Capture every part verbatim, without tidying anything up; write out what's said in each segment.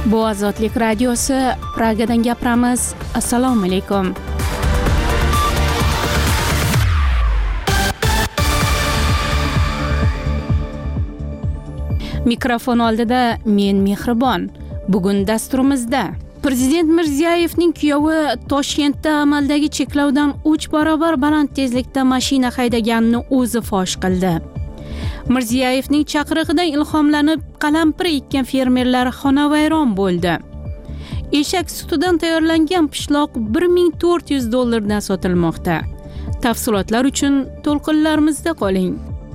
Bu Ozodlik radiosi, Pragadan gapiramiz. Assalomu alaykum. Mikrofon oldida men Mehribon. Bugun dasturimizda Prezident Mirziyoyevning kuyovi Toshkentda amaldagi cheklovdan uch barobar baland tezlikda mashina haydaganini o'zi fosh qildi. Mirziyoyevning chaqirig'idan ilhomlanib qalampir ekkan fermerlar xonavayron bo'ldi. Eshak sutidan tayyorlangan pishloq bir ming to'rt yuz dollardan sotilmoqda. Tafsilotlar uchun to'lqinlarimizda qoling.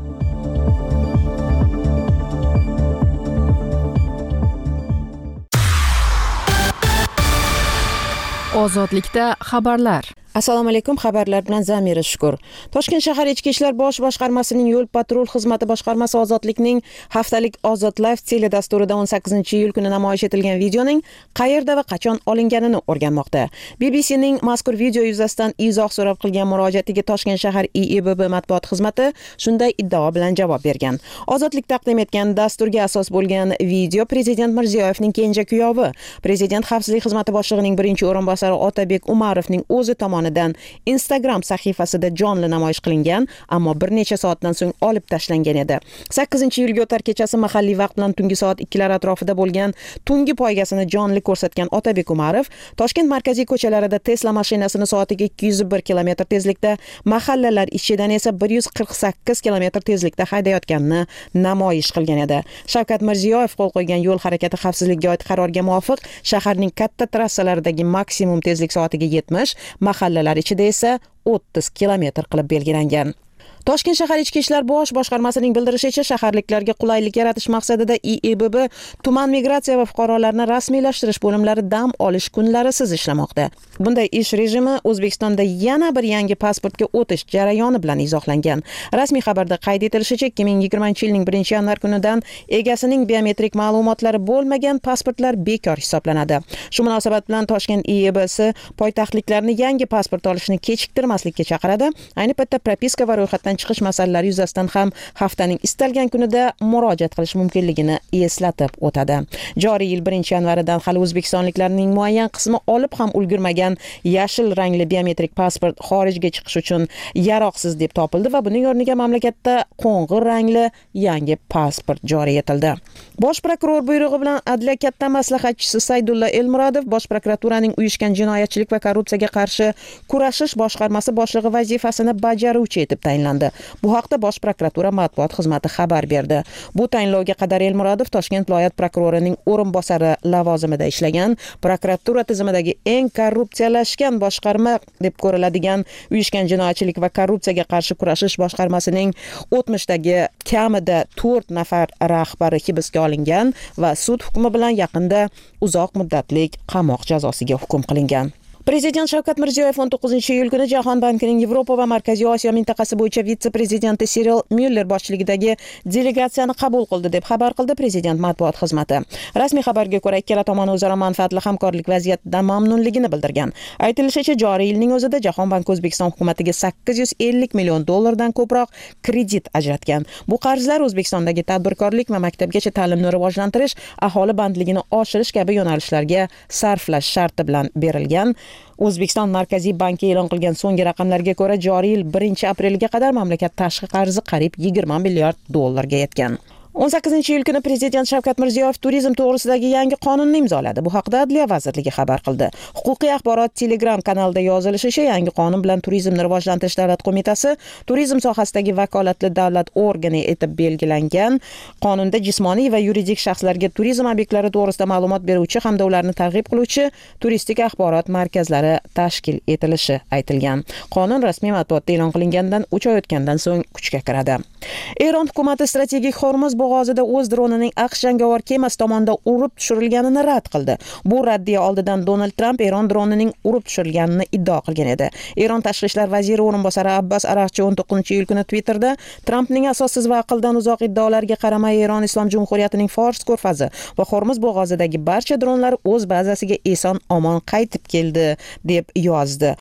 Ozodlikda xabarlar. Assalomu alaykum, xabarlar bilan Zamira Shukur. Toshkent shahar Ichki ishlar bosh boshqarmasining yo'l patrul xizmati boshqarmasi Ozodlikning haftalik Ozod Live teledasturida o'n sakkizinchi iyul kuni namoyish etilgan videoning qayerda va qachon olinganini o'rganmoqda. B B C'ning mazkur video yuzasidan izoh so'rab qilgan murojaatiga Toshkent shahar I I B B matbuot xizmati shunday iddao bilan javob bergan. Ozodlik taqdim etgan dasturga asos bo'lgan video Prezident Mirziyoyevning kenja kuyovi, Prezident xavfsizlik xizmati boshlig'ining birinchi o'rinbosari Otabek Umarovning o'zi tomonidan Instagram sahifasida jonli namoyish qilingan, ammo bir necha soatdan so'ng olib tashlangan edi. sakkizinchi iyulga o'tar kechasi mahalliy vaqt bilan tungi soat ikkilar atrofida bo'lgan tungi poygasini jonli ko'rsatgan Otabek Umarov Toshkent markaziy ko'chalarida Tesla mashinasini soatiga ikki yuz bir kilometr tezlikda, mahallalar ichidan esa bir yuz qirq sakkiz kilometr tezlikda haydayotganini namoyish qilgan edi. Shavkat Mirziyoyev qo'l qo'ygan yo'l harakati xavfsizligiga oid qarorga muvofiq shaharning katta trassalaridagi maksimum tezlik soatiga yetmish, mahallalar ichida esa o'ttiz kilometr qilib belgilangan. Toshkent shahar Ichki ishlar bosh boshqarmasining bildirishicha, shaharliklarga qulaylik yaratish maqsadida I I B B tuman migratsiya va fuqarolarni rasmiylashtirish bo'limlari dam olish kunlarisiz ishlamoqda. Bunday ish rejimi O'zbekistonda yana bir yangi pasportga o'tish jarayoni bilan izohlangan. Rasmiy xabarda qayd etilishicha, ikki ming yigirmanchi yilning birinchi yanvar kunidan egasining biometrik ma'lumotlari bo'lmagan pasportlar bekor hisoblanadi. Shu munosabat bilan Toshkent I I B C poytaxtliklarni yangi pasport olishni kechiktirmaslikka chaqiradi. Ayni paytda propiska va ro'yxatdan chiqish masalalari yuzasidan ham haftaning istalgan kunida murojaat qilish mumkinligini eslatib o'tadi. Joriy yil birinchi yanvaridan hali o'zbekistonliklarning muayyan qismi olib ham ulgurmagan yashil rangli biometrik pasport xorijga chiqish uchun yaroqsiz deb topildi va buning o'rniga mamlakatda qo'ng'ir rangli yangi pasport joriy etildi. Bosh prokuror buyrug'i bilan Adliya katta maslahatchisi Saydulla Elmurodov Bosh prokuraturaning uyushgan jinoyatchilik va korrupsiyaga qarshi kurashish boshqarmasi boshlig'i vazifasini bajaruvchi etib tayinlandi. Bu haqda Bosh prokuratura matbuot xizmati xabar berdi. Bu tayinlovga qadar Elmurodov Toshkent viloyat prokurorining o'rinbosari lavozimida ishlagan, prokuratura tizimidagi eng korrupsiyalashgan boshqarma deb ko'riladigan uyushgan jinoyatchilik va korrupsiyaga qarshi kurashish boshqarmasining o'tmishdagi kamida to'rt nafar rahbari hibsga olingan va sud hukmi bilan yaqinda uzoq muddatlik qamoq jazosiga hukm qilingan. Prezident Shavkat Mirziyoyev o'n to'qqizinchi iyul kuni Jahon bankining Yevropa va Markaziy Osiyo mintaqasi bo'yicha vitse-prezidenti Cyril Müller boshchiligidagi delegatsiyani qabul qildi deb xabar qildi Prezident matbuot xizmati. Rasmiy xabarga ko'ra, ikkala tomon o'zaro manfaatli hamkorlik vaziyatidan mamnunligini bildirgan. Aytilishicha, joriy yilning o'zida Jahon banki O'zbekiston hukumatiga sakkiz yuz ellik million dollardan ko'proq kredit ajratgan. Bu qarzlar O'zbekistondagi tadbirkorlik va maktabgacha ta'limni rivojlantirish, aholi bandligini oshirish kabi yo'nalishlarga sarflash sharti bilan berilgan. O'zbekiston Markaziy banki e'lon qilgan so'nggi raqamlarga ko'ra, joriy yil birinchi aprelga qadar mamlakat tashqi qarzi qariyb yigirma milliard dollarga yetgan. o'n sakkizinchi iyul kuni Prezident Shavkat Mirziyoyev turizm to'g'risidagi yangi qonunni imzoladi. Bu haqda Adliya vazirligi xabar qildi. Huquqiy axborot Telegram kanalida yozilishicha, yangi qonun bilan Turizmni rivojlantirish davlat qo'mitasi turizm sohasidagi vakolatli davlat organi etib belgilangan. Qonunda jismoniy va yuridik shaxslarga turizm obyektlari to'g'risida ma'lumot beruvchi hamda ularni targ'ib qiluvchi turistik axborot markazlari tashkil etilishi aytilgan. Qonun rasmiy matbuotda e'lon qilingandan uch oy o'tgandan so'ng kuchga kiradi. Eron hukumati strategik Hormuz bo'g'ozida o'z dronining AQSh jangovar kemasi tomonidan urib tushirilganini rad qildi. Bu raddiya oldidan Donald Trump Eron dronining urib tushirilganini iddao qilgan edi. Eron tashqi ishlar vaziri o'rinbosari Abbas Araqchi o'n to'qqizinchi iyul kuni Twitterda Trumpning asossiz va aqldan uzoq iddaolariga qaramay Eron Islom Jumhuriyatining Fors ko'rfazi va Hormuz bo'g'ozidagi barcha dronlar o'z bazasiga eson omon qaytib keldi deb yozdi.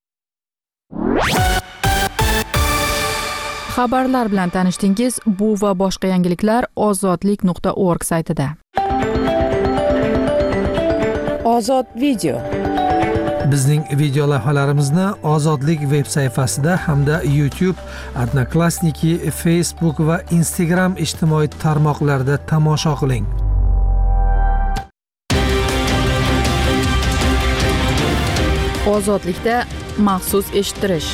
Xabarlar bilan tanishdingiz. Bu va boshqa yangiliklar ozodlik nuqta org saytida. Ozod video. Bizning video lavhalarimizni Ozodlik veb sayfasida hamda YouTube, Odnoklassniki, Facebook va Instagram ijtimoiy tarmoqlarida tomosha qiling. Ozodlikda maxsus eshittirish.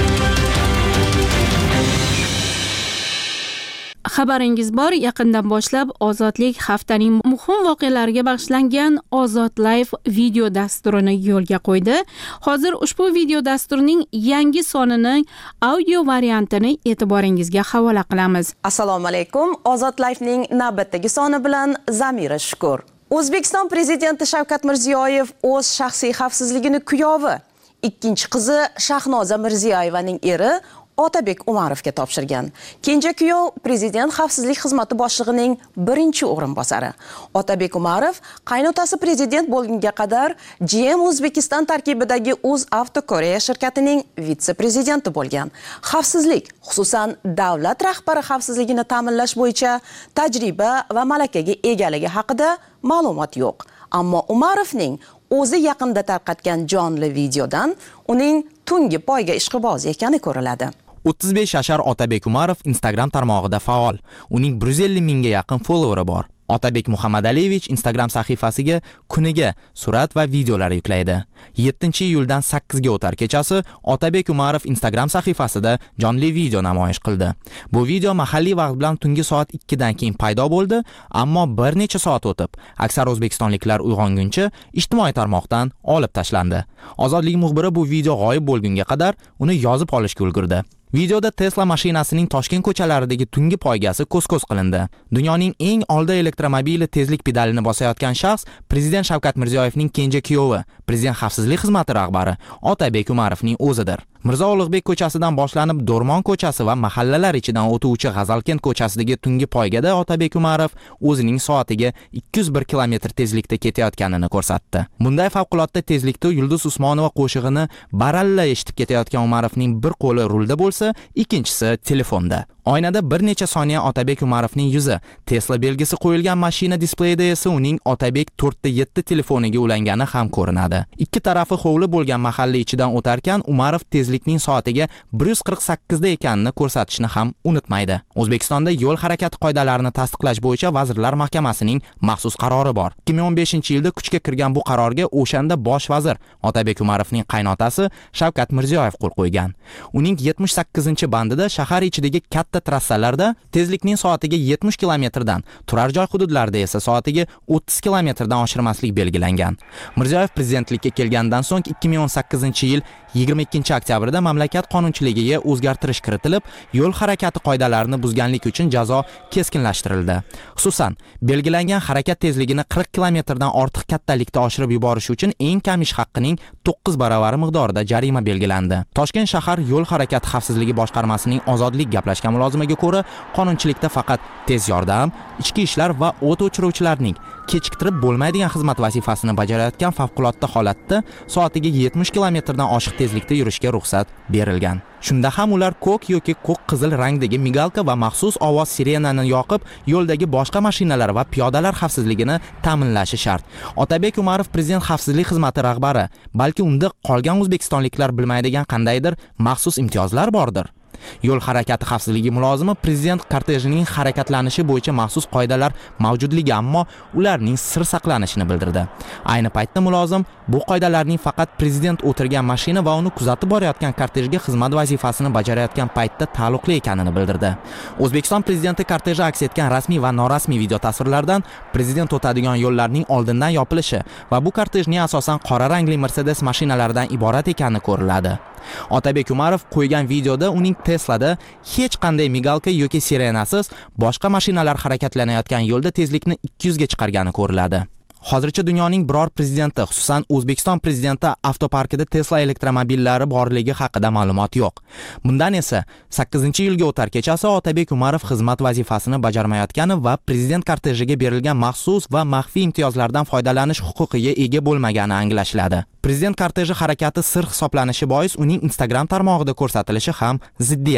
Xabaringiz bor, yaqindan boshlab Ozodlik haftaning muhim voqealariga bag'ishlangan Ozod Live video dasturini yo'lga qo'ydi. Hozir ushbu video dasturning yangi sonining audio variantini e'tiboringizga havola qilamiz. Assalomu alaykum. Ozod Live'ning navbatdagi soni bilan Zamira Shukur. O'zbekiston prezidenti Shavkat Mirziyoyev o'z shaxsiy xavfsizligini kuyovi, ikkinchi qizi Shahnoza Mirziyoyevaning eri Otabek Umarovga topshirgan. Kenja kuyov prezident xavfsizlik xizmati boshlig'ining birinchi o'rinbosari. Otabek Umarov qaynotasi prezident bo'lgunga qadar G M O'zbekiston tarkibidagi UzAvto Koreya shirkatining vitse-prezidenti bo'lgan. Xavfsizlik, xususan davlat rahbari xavfsizligini ta'minlash bo'yicha tajriba va malakaga egaligi haqida ma'lumot yo'q. Ammo Umarovning o'zi yaqinda tarqatgan jonli videodan uning tungi poyga ishqiboz ekani ko'riladi. o'ttiz besh yashar Otabek Umarov Instagram tarmog'ida faol. Uning bir yuz ellik mingga yaqin followeri bor. Otabek Muhammadaliyevich Instagram sahifasiga kuniga surat va videolar yuklaydi. yettinchi iyuldan sakkizga o'tar kechasi Otabek Umarov Instagram sahifasida jonli video namoyish qildi. Bu video mahalliy vaqt bilan tungi soat ikkidan keyin paydo bo'ldi, ammo bir necha soat o'tib, aksar o'zbekistonliklar uyg'onguncha ijtimoiy tarmoqdan olib tashlandi. Ozodlik muxbiri bu video g'oyib bo'lgunga qadar uni yozib olishga ulgurdi. Videoda Tesla mashinasining Toshkent ko'chalaridagi tungi poygasi ko'z-ko'z qilindi. Dunyoning eng oldi elektromobili tezlik pedalini bosayotgan shaxs prezident Shavkat Mirziyoyevning kenja kuyovi, prezident xavfsizlik xizmati rahbari Otabek Umarovning o'zidir. Mirzo Ulug'bek ko'chasidan boshlanib Do'rmon ko'chasi va mahallalar ichidan o'tuvchi G'azalkent ko'chasidagi tungi poygada Otabek Umarov o'zining soatiga ikki yuz bir kilometr tezlikda ketayotganini ko'rsatdi. Bunday favqulodda tezlikda Yulduz Usmonova qo'shig'ini baralla eshitib ketayotgan Umarovning bir qo'li rulda bo'lsa, ikkinchisi telefonda. Oynada bir necha soniya Otabek Umarovning yuzi, Tesla belgisi qo'yilgan mashina displeyida esa uning Otabek to'rt ta yetti telefoniga ulangani ham ko'rinadi. Ikki tarafi hovli bo'lgan mahalla ichidan o'tarkan Umarov tezlikning soatiga bir yuz qirq sakkiz da ekanini ko'rsatishni ham unutmaydi. O'zbekistonda yo'l harakati qoidalarini tasdiqlash bo'yicha Vazirlar Mahkamasining maxsus qarori bor. ikki ming o'n beshinchi yilda kuchga kirgan bu qarorga o'shanda bosh vazir Otabek Umarovning qaynotasi Shavkat Mirziyoyev qo'l qo'ygan. Uning yetmish sakkizinchi bandida shahar ichidagi katta trassalarda tezlikning soatiga yetmish kilometrdan, turar joy hududlarida esa soatiga o'ttiz kilometrdan oshirmaslik belgilangan. Mirziyoyev prezidentlikka kelgandan so'ng ikki ming o'n sakkizinchi yil yigirma ikkinchi oktyabrda mamlakat qonunchiligiga o'zgartirish kiritilib, yo'l harakati qoidalarini buzganlik uchun jazo keskinlashtirildi. Xususan, belgilangan harakat tezligini qirq kilometrdan ortiq kattalikda oshirib yuborish uchun eng kam ish haqqining to'qqiz baravari miqdorida jarima belgilandi. Toshkent shahar yo'l harakati xavfsizligi boshqarmasining Ozodlik gaplashgan mulozimiga ko'ra, qonunchilikda faqat tez yordam, ichki ishlar va o't o'chiruvchilarning kechiktirib bo'lmaydigan xizmat vazifasini bajarayotgan favqulodda holatda soatiga yetmish kilometrdan oshiq tezlikda yurishga ruxsat berilgan. Shunda ham ular ko'k yoki ko'k qizil rangdagi migalka va maxsus ovoz sirenani yoqib, yo'ldagi boshqa mashinalar va piyodalar xavfsizligini ta'minlashi shart. Otabek Umarov prezident xavfsizlik xizmati rahbari, balki unda qolgan o'zbekistonliklar bilmaydigan qandaydir maxsus imtiyozlar bordir. Yo'l harakati xavfsizligi mulozimi prezident kortejining harakatlanishi bo'yicha maxsus qoidalar mavjudligi, ammo ularning sir saqlanishini bildirdi. Ayni paytda mulozim bu qoidalarning faqat prezident o'tirgan mashina va uni kuzatib borayotgan kortejga xizmat vazifasini bajarayotgan paytda taalluqli ekanini bildirdi. O'zbekiston prezidenti korteji aks etgan rasmiy va norasmiy video tasvirlardan prezident o'tadigan yo'llarning oldindan yopilishi va bu kortejning asosan qora rangli Mercedes mashinalaridan iborat ekani ko'riladi. Otabek Umarov qo'ygan videoda uning Tesla'da hech qanday migalka yoki sirenasiz boshqa mashinalar harakatlanayotgan yo'lda tezlikni ikki yuz ga chiqargani ko'riladi. Hozircha dunyoning biror prezidenti, xususan O'zbekiston prezidenti avtoparkida Tesla elektromobillari borligi haqida ma'lumot yo'q. Bundan esa sakkizinchi yilga o'tar kechasi Otabek Umarov xizmat vazifasini bajarmayotgani va prezident kortejiga berilgan maxsus va maxfiy imtiyozlardan foydalanish huquqiga ega bo'lmagani anglashiladi. Prezident korteji harakati sir hisoblanishi bois uning Instagram tarmog'ida ko'rsatilishi ham ziddiyatli.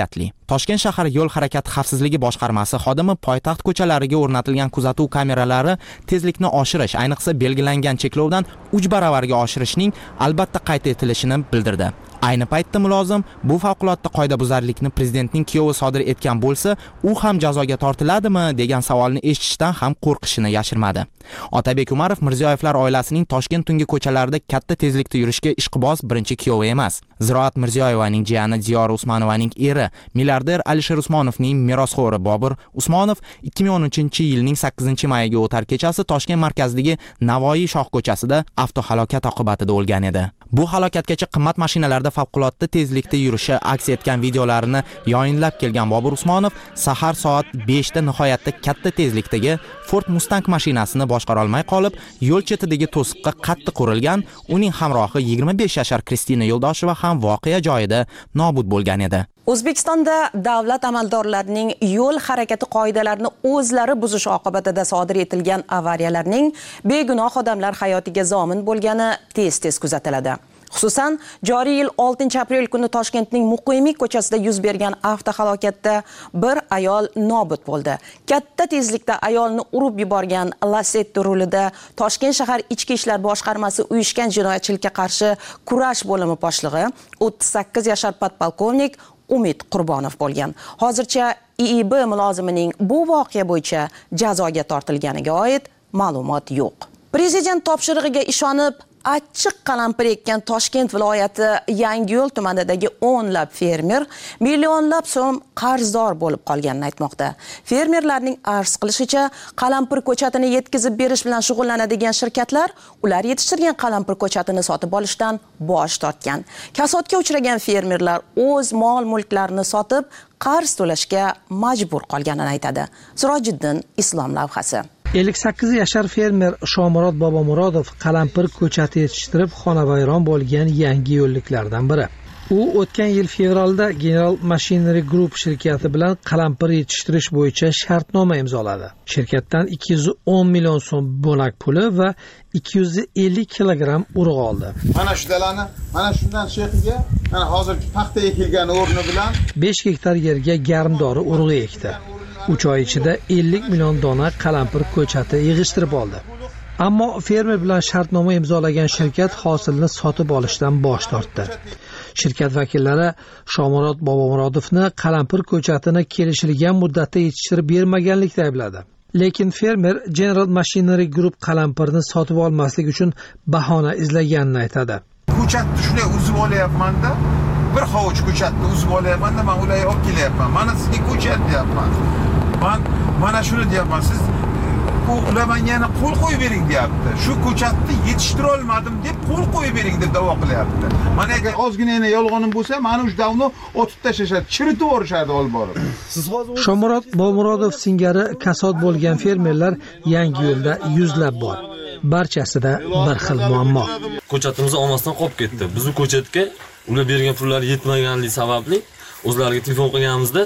Toshkent shahar yo'l harakati xavfsizligi boshqarmasi xodimi poytaxt ko'chalariga o'rnatilgan kuzatuv kameralari tezlikni oshirish, ayniqsa belgilangan cheklovdan uch baravarga oshirishning albatta qayd etilishini bildirdi. Ayni paytda mulozim bu favqulodda qoidabuzarlikni prezidentning kuyovi sodir etgan bo'lsa, u ham jazoga tortiladimi degan savolni eshitishdan ham qo'rqishini yashirmadi. Otabek Umarov Mirziyoyevlar oilasining Toshkent tungi ko'chalarida katta tezlikda yurishga ishqiboz birinchi kuyovi emas. Ziroat Mirziyoyevaning jiyani Diyora Usmonovaning eri, milliarder Alisher Usmonovning merosxo'ri Bobur Usmonov ikki ming o'n uchinchi yilning sakkizinchi mayiga o'tar kechasi Toshkent markazidagi Navoiy shoh ko'chasida avtohalokat oqibatida o'lgan edi. Bu halokatgacha qimmat mashinalarda favqulodda tezlikda yurishi aks etgan videolarini yoyinlab kelgan Bobur Usmonov sahar soat beshda nihoyatda katta tezlikdagi Ford Mustang mashinasini boshqara olmay qolib, yo'l chetidagi to'siqqa qattiq urilgan. Uning hamrohi yigirma besh yashar Kristina Yo'ldosheva ham voqea joyida nobud bo'lgan edi. O'zbekistonda davlat amaldorlarining yo'l harakati qoidalarini o'zlari buzish oqibatida sodir etilgan avariyalarning begunoh odamlar hayotiga zomin bo'lgani tez-tez kuzatiladi. Xususan, joriy yil oltinchi aprel kuni Toshkentning Muqimiy ko'chasida yuz bergan avtohalokatda bir ayol nobud bo'ldi. Katta tezlikda ayolni urib yuborgan Lacetti rulida Toshkent shahar Ichki ishlar boshqarmasi uyushgan jinoyatchilikka qarshi kurash bo'limi boshlig'i o'ttiz sakkiz yashar podpolkovnik Umid Qurbonov bo'lgan. Hozircha I I B mulozimining bu voqea bo'yicha jazoga tortilganiga oid ma'lumot yo'q. Prezident topshirig'iga ishonib achchiq qalampir ekkan Toshkent viloyati Yangiyo'l tumanidagi o'nlab fermer millionlab so'm qarzdor bo'lib qolganini aytmoqda. Fermerlarning arz qilishicha, qalampir ko'chatini yetkazib berish bilan shug'ullanadigan shirkatlar ular yetishtirgan qalampir ko'chatini sotib olishdan bosh tortgan. Kasodga uchragan fermerlar o'z mol-mulklarini sotib qarz to'lashga majbur qolganini aytadi. Sirojiddin Islom lavhasi. ellik sakkiz yashar fermer Shomurod Bobomurodov qalampir ko'chati yetishtirib xonavayron bo'lgan yangi yo'lliklardan biri. U o'tgan yil fevralda General Machinery Group shirkati bilan qalampir yetishtirish bo'yicha shartnoma imzoladi. Shirkatdan ikki yuz o'n million so'm bo'lak puli va ikki yuz ellik kilogramm urug' oldi. Mana shu dalani, mana shundan shexiga, mana hozirgi paxta ekilgan o'rni bilan besh gektar yerga garmdori urug' ekdi. uch oy ichida ellik million dona qalampir ko'chati yig'ishtirib oldi. Ammo fermer bilan shartnoma imzolagan shirkat hosilni sotib olishdan bosh tortdi. Shirkat vakillari Shomurod Bobomurodovni qalampir ko'chatini kelishilgan muddatda yetishtirib bermaganlikda aybladi. Lekin fermer General Machinery Group qalampirni sotib olmaslik uchun bahona izlaganini aytadi. Ko'chatni shunday uzib olyapman-da, bir hovuch ko'chatni uzib olyapman-da, men ularga olib kelyapman. Mana sizga ko'chat deyapman. Men mana shuni deyapman, siz ular menga yana qo'l qo'yib bering deyapti. Shu ko'chatni yetishtirib olmadim deb qo'l qo'yib bering deb da'vo qilyapti. Mana agar ozgina yolg'onim bo'lsa, mana shu davni otib tashlashadi, chiritib yuborishadi olib borib. Shomurod Bobomurodov singari kasod bo'lgan fermerlar Yangiyo'lda yuzlab bor. Barchasida bir xil muammo. Ko'chatimizni olmasdan qolib ketdi. Biz bu ko'chatga ular bergan pullar yetmaganligi sababli o'zlariga telefon qilganimizda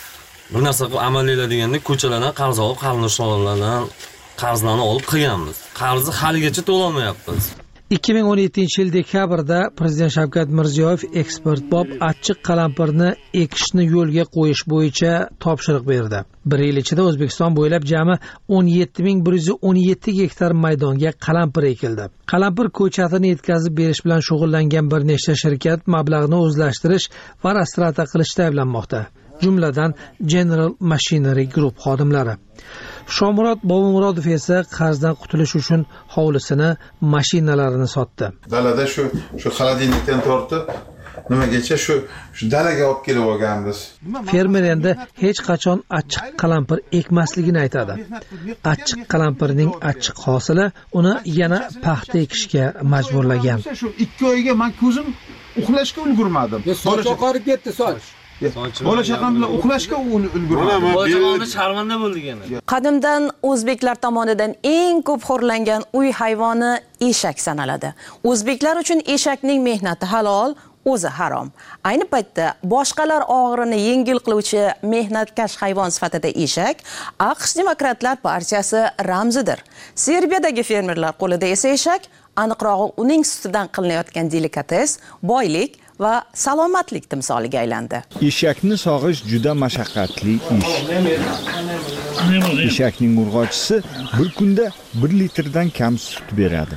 bir narsa qilib amallaylar deganda ko'chalardan qarz olib, qarindoshlardan qarzlarni olib qilganmiz. Qarzni haligacha to'lamayapmiz. ikki ming o'n yettinchi yil dekabrda Prezident Shavkat Mirziyoyev eksportbop achchiq qalampirni ekishni yo'lga qo'yish bo'yicha topshiriq berdi. Bir yil ichida O'zbekiston bo'ylab jami o'n yetti ming bir yuz o'n yetti gektar maydonga qalampir ekildi. Qalampir ko'chatini yetkazib berish bilan shug'ullangan bir nechta shirkat mablag'ni o'zlashtirish va rastrata qilishda ayblanmoqda. Jumladan General Machinery Group xodimlari. Shomurod Bobomurodov esa qarzdan qutulish uchun hovlisini, mashinalarini sotdi. Dalada shu shu xolodilnikdan tortib, nimagacha shu shu dalaga olib kelib olganmiz. Fermer endi hech qachon achchiq qalampir ekmasligini aytadi. Achchiq qalampirning achchiq hosili uni yana paxta ekishga majburlagan. Shu ikki oyga men ko'zim uxlashga ulgurmadim. Soch oqarib ketdi, soch. Bola chaqam bilan uxlashga ulgurmadim. Bola sharmanda bo'ldik yana. Qadimdan o'zbeklar tomonidan eng ko'p xo'rlangan uy hayvoni eshak sanaladi. O'zbeklar uchun eshakning mehnati halol, o'zi harom. Ayni paytda boshqalar og'irini yengil qiluvchi mehnatkash hayvon sifatida eshak AQSh Demokratlar partiyasi ramzidir. Serbiyadagi fermerlar qo'lida esa eshak, aniqrog'i uning sutidan qilinayotgan delikates, boylik va salomatlik timsoliga aylandi. Eshakni sog'ish juda mashaqqatli ish. Eshakning urg'ochisi bir kunda bir litrdan kam sut beradi.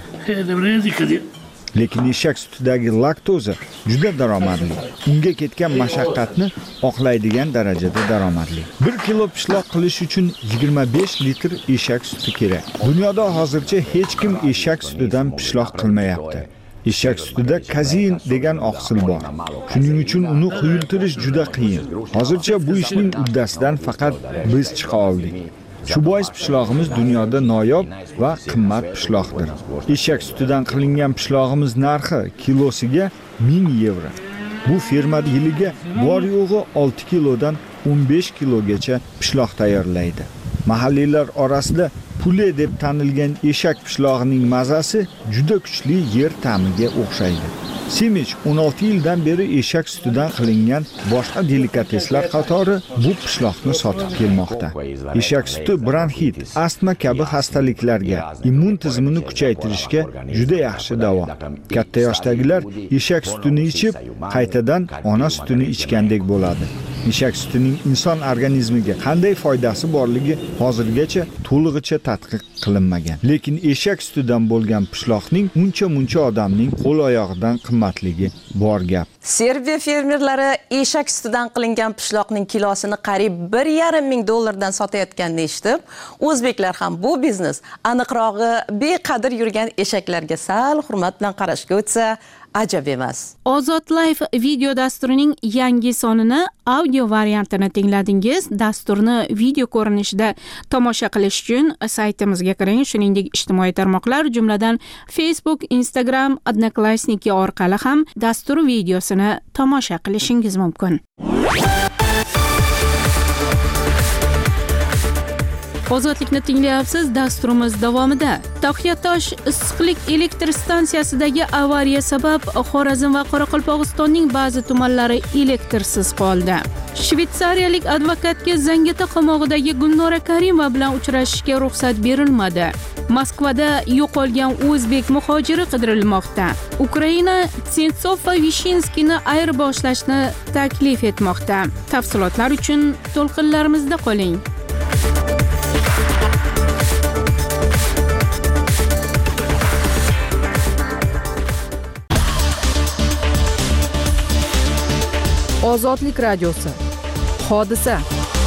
Lekin eshak sutidagi laktoza juda daromadli. Unga ketgan mashaqqatni oqlaydigan darajada daromadli. bir kilo pishloq qilish uchun yigirma besh litr eshak suti kerak. Dunyoda hozircha hech kim eshak sutidan pishloq qilmayapti. Eshak sutida kazein degan oqsil bor. Shuning uchun uni quyultirish juda qiyin. Hozircha bu ishning uddasidan faqat biz chiqa oldik. Shu bois pishlog'imiz dunyoda noyob va qimmat pishloqdir. Eshak sutidan qilingan pishlog'imiz narxi kilosiga ming yevro. Bu ferma yiliga bor yo'g'i olti kilodan o'n besh kilogacha pishloq tayyorlaydi. Mahalliylar orasida pule deb tanilgan eshak pishlog'ining mazasi juda kuchli yer ta'miga o'xshaydi. Semich o'n olti yildan beri eshak sutidan qilingan boshqa delikateslar qatori bu pishloqni sotib kelmoqda. Eshak suti bronxit, astma kabi xastaliklarga, immun tizimini kuchaytirishga juda yaxshi davo. Katta yoshdagilar eshak sutini ichib, qaytadan ona sutini ichgandek bo'ladi. Eshak sutining inson organizmiga qanday foydasi borligi hozirgacha to'lig'icha tadqiq qilinmagan. Lekin eshak sutidan bo'lgan pishloqning uncha-muncha odamning qo'l-oyog'idan qimmatligi bor gap. Serbiya fermerlari eshak sutidan qilingan pishloqning kilosini qariyb bir yarim ming dollardan sotayotganini eshitib, o'zbeklar ham bu biznes, aniqrog'i beqadr yurgan eshaklarga sal hurmat bilan qarashga o'tsa, ajab emas. Ozod Life video dasturining yangi sonini audio variantini tingladingiz. Dasturni video ko'rinishida tomosha qilish uchun saytimizga kiring, shuningdek ijtimoiy tarmoqlar, jumladan Facebook, Instagram, Odnoklassniki orqali ham dastur videosini tomosha qilishingiz mumkin. Ozodlikni tinglayapsiz. Dasturimiz davomida Taxyatosh issiqlik elektr stansiyasidagi avariya sabab Xorazm va Qoraqalpog'istonning ba'zi tumanlari elektrsiz qoldi. Shvetsariyalik advokatga Zangata qamog'idagi Gulnora Karimova bilan uchrashishga ruxsat berilmadi. Moskvada yo'qolgan o'zbek muhojiri qidirilmoqda. Ukraina Sentsov va Vishinskini ayirboshlashni taklif etmoqda. Tafsilotlar uchun to'lqinlarimizda qoling. Ozodlik radiosi. Hodisa.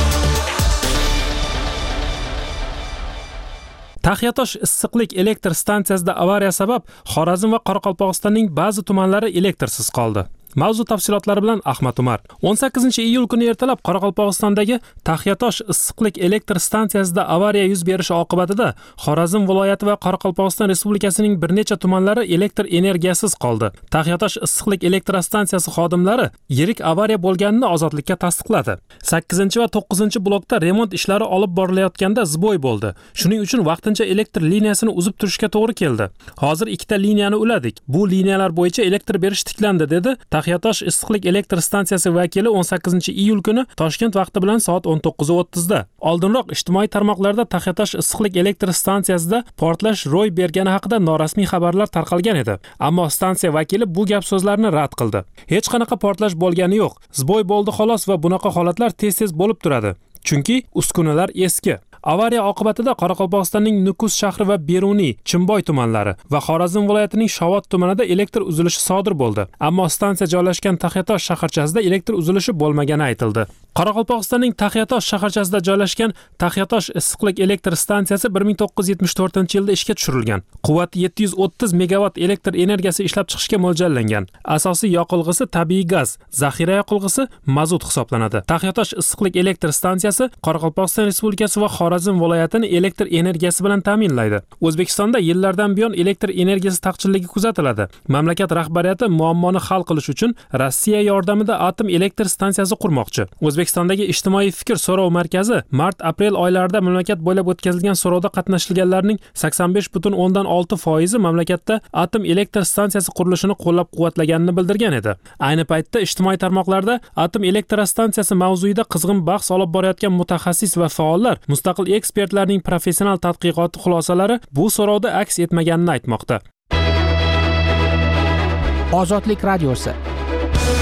Taxyatosh issiqlik elektr stansiyasida avariya sabab Xorazm va Qoraqalpog'istonning ba'zi tumanlari elektrsiz qoldi. Mavzu tafsilotlari bilan Ahmad Umar. o'n sakkizinchi iyul kuni ertalab Qoraqalpog'istondagi Taxyatosh issiqlik elektr stansiyasida avariya yuz berishi oqibatida Xorazm viloyati va Qoraqalpog'iston Respublikasining bir necha tumanlari elektr energiyasiz qoldi. Taxyatosh issiqlik elektr stansiyasi xodimlari yirik avariya bo'lganini Ozodlikka tasdiqladi. sakkizinchi va to'qqizinchi blokda remont ishlari olib borilayotganda zboy bo'ldi. Shuning uchun vaqtincha elektr liniyasini uzib turishga to'g'ri keldi. Hozir ikkita liniyani uladik. Bu liniyalar bo'yicha elektr berish tiklandi, dedi Taxyatosh issiqlik elektr stansiyasi vakili o'n sakkizinchi iyul kuni Toshkent vaqti bilan soat o'n to'qqiz o'ttizda. Oldinroq ijtimoiy tarmoqlarda Taxyatosh issiqlik elektr stansiyasida portlash ro'y bergani haqida norasmiy xabarlar tarqalgan edi. Ammo stansiya vakili bu gap so'zlarni rad qildi. Hech qanaqa portlash bo'lgani yo'q. Zboy bo'ldi xolos va bunaqa holatlar tez-tez bo'lib turadi. Chunki uskunalar eski. Avariya oqibatida Qoraqalpog'istonning Nukus shahri va Beruniy, Chimboy tumanlari va Xorazm viloyatining Shovot tumanida elektr uzilishi sodir bo'ldi. Ammo stansiya joylashgan Taxyatosh shaharchasida elektr uzilishi bo'lmagani aytildi. Qoraqalpog'istonning Taxyatosh shaharchasida joylashgan Taxyatosh issiqlik elektr stansiyasi bir ming to'qqiz yuz yetmish to'rtinchi yilda ishga tushirilgan. Quvvati yetti yuz o'ttiz megavat elektr energiyasi ishlab chiqishga mo'ljallangan. Asosiy yoqilg'isi tabiiy gaz, zaxira yoqilg'isi mazut hisoblanadi. Taxyatosh issiqlik elektr stansiyasi Qoraqalpog'iston Respublikasi va Xorazm viloyatini elektr energiyasi bilan ta'minlaydi. O'zbekistonda yillardan buyon elektr energiyasi taqchilligi kuzatiladi. Mamlakat rahbariyati muammoni hal qilish uchun Rossiya yordamida atom elektr stansiyasi qurmoqchi. O'zbekistondagi ijtimoiy fikr so'rov markazi mart-aprel oylarida mamlakat bo'ylab o'tkazilgan so'rovda qatnashganlarning sakson besh butun o'ndan olti foizi mamlakatda atom elektr stansiyasi qurilishini qo'llab-quvvatlaganini bildirgan edi. Ayni paytda ijtimoiy tarmoqlarda atom elektr stansiyasi mavzuida qizg'in bahs olib borayotgan mutaxassis va faollar mustaqil ekspertlarning professional tadqiqoti xulosalari bu so'rovda aks etmaganini aytmoqda. Ozodlik radiosi.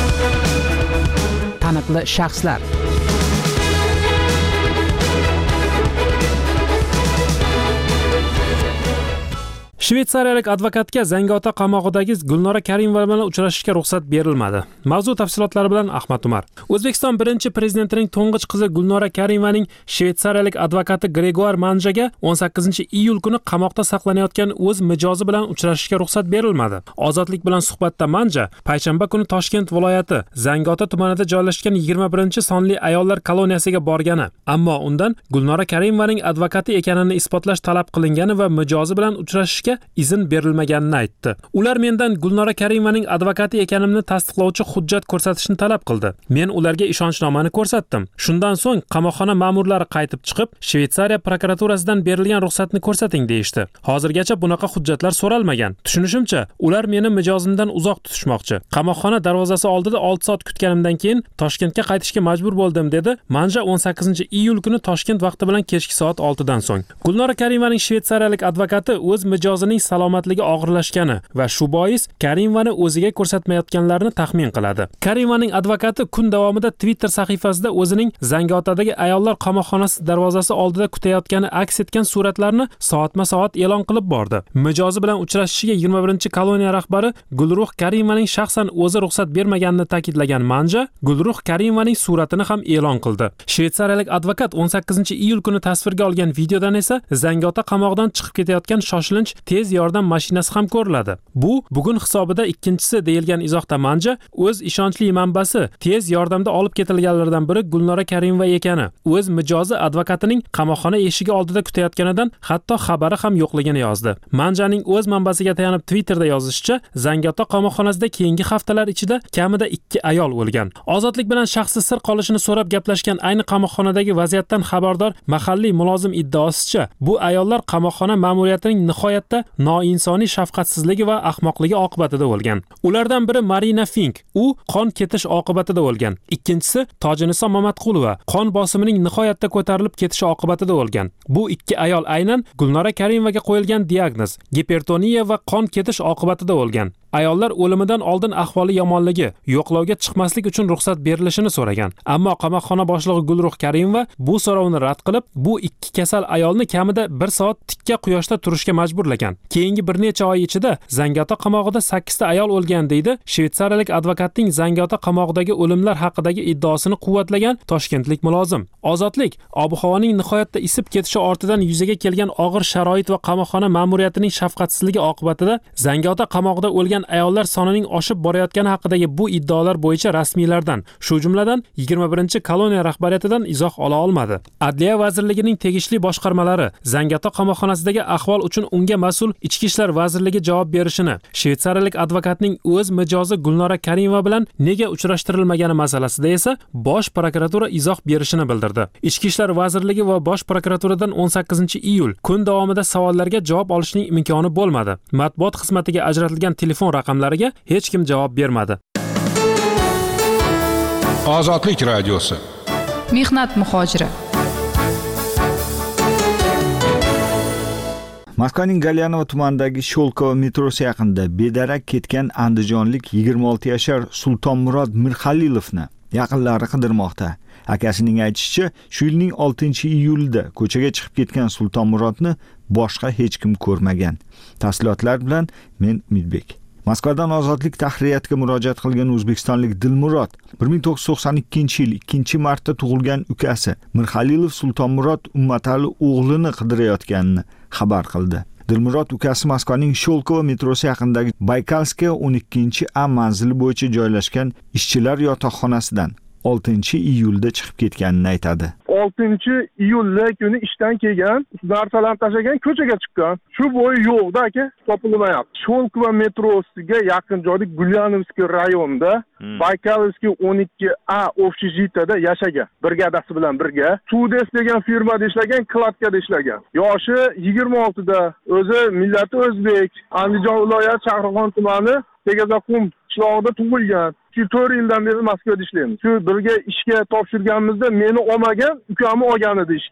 taniqli shaxslar. Shvetsariyalik advokatga Zangiota qamoqidagi Gulnora Karimova bilan uchrashishga ruxsat berilmadi. Mavzu tafsilotlari bilan Ahmad Umar. O'zbekiston birinchi prezidentining to'ng'ich qizi Gulnora Karimovaning shvetsariyalik advokati Gregor Manjaga o'n sakkizinchi iyul kuni qamoqda saqlanayotgan o'z mijozi bilan uchrashishga ruxsat berilmadi. Ozodlik bilan suhbatda Manja payshanba kuni Toshkent viloyati Zangiota tumanida joylashgan yigirma birinchi sonli ayollar koloniyasiga borgani, ammo undan Gulnora Karimovaning advokati ekanini isbotlash talab qilingani va mijozi bilan uchrashishga izn berilmaganini aytdi. Ular mendan Gulnora Karimovaning advokati ekanimni tasdiqlovchi hujjat ko'rsatishni talab qildi. Men ularga ishonchnomani ko'rsatdim. Shundan so'ng qamoqxona ma'murlari qaytib chiqib, Shvetsariya prokuraturasidan berilgan ruxsatni ko'rsating deyishdi. Hozirgacha bunaqa hujjatlar so'ralmagan. Tushunishimcha, ular meni mijozimdan uzoq tutishmoqchi. Qamoqxona darvozasi oldida olti soat kutganimdan keyin Toshkentga qaytishga majbur bo'ldim, dedi Manja o'n sakkizinchi iyul kuni Toshkent vaqti bilan kechki soat oltidan so'ng. Gulnora Karimovaning shvetsariyalik advokati o'z mijozi salomatligi og'irlashgani va shu bois Karimovani o'ziga ko'rsatmayotganlarini taxmin qiladi. Karimovaning advokati kun davomida Twitter sahifasida o'zining Zangiotadagi ayollar qamoqxonasi darvozasi oldida kutayotgani aks etgan suratlarni soatma-soat e'lon qilib bordi. Mijozi bilan uchrashishiga yigirma birinchi koloniya rahbari Gulruh Karimovaning shaxsan o'zi ruxsat bermaganini ta'kidlagan Manja, Gulruh Karimovaning suratini ham e'lon qildi. Shvetsariyalik advokat o'n sakkizinchi iyul kuni tasvirga olgan videodan esa Zangiota qamoqdan chiqib ketayotgan shoshilinch tez yordam mashinasi ham ko'riladi. Bu bugun hisobida ikkinchisi deyilgan izohda Manja o'z ishonchli manbasi tez yordamda olib ketilganlardan biri Gulnora Karimova ekani, o'z mijozi advokatining qamoqxona eshigi oldida kutayotganidan hatto xabari ham yo'qligini yozdi. Manjaning o'z manbasiga tayanib Twitterda yozishicha, Zangiota qamoqxonasida keyingi haftalar ichida kamida ikki ayol o'lgan. Ozodlik bilan shaxsi sir qolishini so'rab gaplashgan ayni qamoqxonadagi vaziyatdan xabardor mahalliy mulozim iddaosicha, bu ayollar qamoqxona ma'muriyatining nihoyatda noinsoniy shafqatsizligi va ahmoqligi oqibatida o'lgan. Ulardan biri Marina Fink, u qon ketish oqibatida o'lgan. Ikkinchisi Tojinison Mamatqulova, qon bosimining nihoyatda ko'tarilib ketishi oqibatida o'lgan. Bu ikki ayol aynan Gulnora Karimovaga qo'yilgan diagnoz gipertoniya va qon ketish oqibatida o'lgan. Ayollar o'limidan oldin ahvoli yomonligi, yo'qlovga chiqmaslik uchun ruxsat berilishini so'ragan. Ammo qamoqxona boshlig'i Gulruh Karimova bu so'rovni rad qilib, bu ikki kasal ayolni kamida bir soat tikka quyoshda turishga majburlagan. Keyingi bir necha oy ichida Zangiota qamoqida sakkizta ayol o'lgan, deydi shvetsariyalik advokatning Zangiota qamoqidagi o'limlar haqidagi iddaosini quvvatlagan toshkentlik mulozim. Ozodlik ob-havoning nihoyatda isib ketishi ortidan yuzaga kelgan og'ir sharoit va qamoqxona ma'muriyatining shafqatsizligi oqibatida Zangiota qamoqida o'lgan ayollar sonining oshib borayotgani haqidagi bu iddaolar bo'yicha rasmiylardan, shu jumladan yigirma birinchi koloniya rahbariyatidan izoh ola olmadi. Adliya vazirligining tegishli boshqarmalari Zangiota qamoqxonasidagi ahvol uchun unga mas'ul Ichki ishlar vazirligi javob berishini, shvetsariyalik advokatning o'z mijozi Gulnora Karimova bilan nega uchrashtirilmagani masalasida esa bosh prokuratura izoh berishini bildirdi. Ichki ishlar vazirligi va bosh prokuraturadan o'n sakkizinchi iyul kun davomida savollarga javob olishning imkoni bo'lmadi. Matbuot xizmatiga ajratilgan telefon raqamlariga hech kim javob bermadi. Ozodlik radiosi. Mehnat muhojiri. Moskvaning Galyanova tumanidagi Sholkovo metrosi yaqinida bedarak ketgan andijonlik yigirma olti yashar Sultonmurod Mirxalilovni yaqinlari qidirmoqda. Akasining aytishicha, shu yilning oltinchi iyulida ko'chaga chiqib ketgan Sultonmurodni boshqa hech kim ko'rmagan. Tafsilotlar bilan men Umidbek. Moskvadan Ozodlik tahriyatiga murojaat qilgan o'zbekistonlik Dilmurod bir ming to'qqiz yuz to'qson ikkinchi yil ikkinchi martda tug'ilgan ukasi Mirxalilov Sultonmurod Ummatali o'g'lini qidirayotganini xabar qildi. Dilmurod ukasi Moskvaning Sholkovo metrosi yaqinidagi Baykalskaya o'n ikkinchi A manzili bo'yicha joylashgan ishchilar yotoqxonasidan oltinchi iyulda chiqib ketganini aytadi. oltinchi iyulda kuni ishdan kelgan, narsalarni tashlagan, ko'chaga chiqqan. Shu bo'yi yo'qda aka, topilmayapti. Sholkovo metrosiga yaqin joyda Gulyanovskiy rayonida hmm. Baykalskiy o'n ikki A общежитияda yashagan. Brigadasi bilan birga Sudes degan firmada ishlagan, kladkada ishlagan. Yoshi yigirma oltida, o'zi millati o'zbek, Andijon viloyati Shahrixon tumani Tegazaqum qishlog'ida tug'ilgan. to'rt yildan beri Moskvada ishlaymiz. Shu birga ishga topshirganimizda meni olmagan, ukamni olgan edi ishga.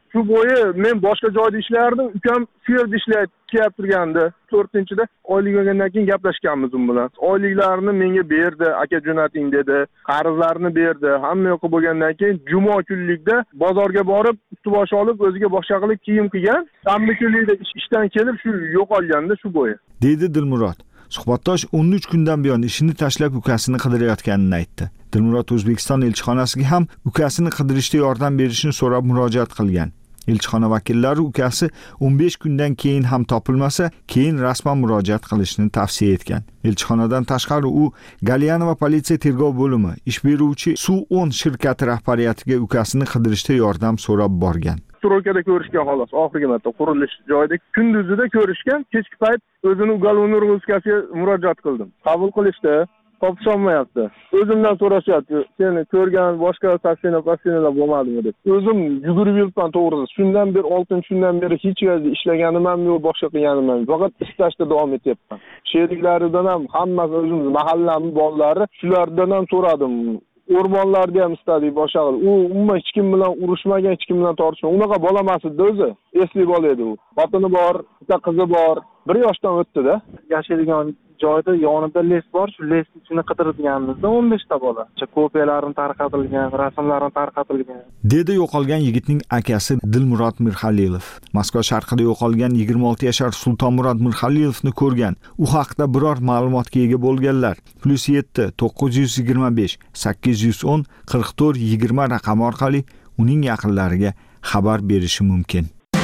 Shu bo'yi men boshqa joyda ishlardim, ukam shu yerda ishlayib turgandi. to'rtinchida oylik olgandan keyin gaplashganmiz u bilan. Oyliklarini menga berdi, aka jo'nating dedi. Qarzlarni berdi. Hamma yo'q bo'lgandan keyin juma kunlikda bozorga borib, usti-bosh olib, o'ziga boshqa qilib kiyim qilgan. Shanba kunlikda ishdan kelib shu yo'qolganda shu bo'yi. Dedi Dilmurod. Suhbatdosh o'n uch kundan buyon ishini tashlab ukasini qidirayotganini aytdi. Dilmurod O'zbekiston elchixonasiga ham ukasini qidirishda yordam berishini so'rab murojaat qilgan. Elchixona vakillari ukasi o'n besh kundan keyin ham topilmasa, keyin rasman murojaat qilishni tavsiya etgan. Elchixonadan tashqari u Galyanova politsiya tergov bo'limi ish beruvchi Suv o'n shirkati rahbariyatiga ukasini qidirishda yordam so'rab borgan. Strokada ko'rishgan xolos, oxirgi marta qurilish joyida kunduzida ko'rishgan, kechki payt o'zini uголовный rozыскasiga murojaat qildim. Qabul qilishdi, topsholmayapti. O'zimdan so'rashyapti, seni ko'rgan boshqa taksina taksinalar bo'lmadimi deb. O'zim yugurib yuribman to'g'risi. Shundan beri oltin shundan beri hech qayerda ishlaganim ham yo'q, boshqa qilganim ham yo'q. Faqat ishlashda davom etyapman. Sheriklaridan ham hammasi o'zimiz mahallamning bolalari, shulardan ham so'radim. O'rmonlarda ham istadik boshqa qilib. U umuman hech kim bilan urushmagan, hech kim bilan tortishmagan. Unaqa bola emas edi o'zi. Esli bola edi u. Xotini bor, bitta qizi bor. bir yoshdan o'tdi-da. Yashaydigan joyda yonida les bor, shu lesni ichini qidirganimizda o'n besh ta bola. Kopiyalarini tarqatilgan, rasmlarini tarqatilgan. Dedi yo'qolgan yigitning akasi Dilmurod Mirxalilov. Moskva sharqida yo'qolgan yigirma olti yashar Sultonmurod Mirxalilovni ko'rgan, u haqida biror ma'lumotga ega bo'lganlar plus yetti to'qqiz yuz yigirma besh sakkiz yuz o'n qirq to'rt yigirma raqami orqali uning yaqinlariga xabar berishi mumkin.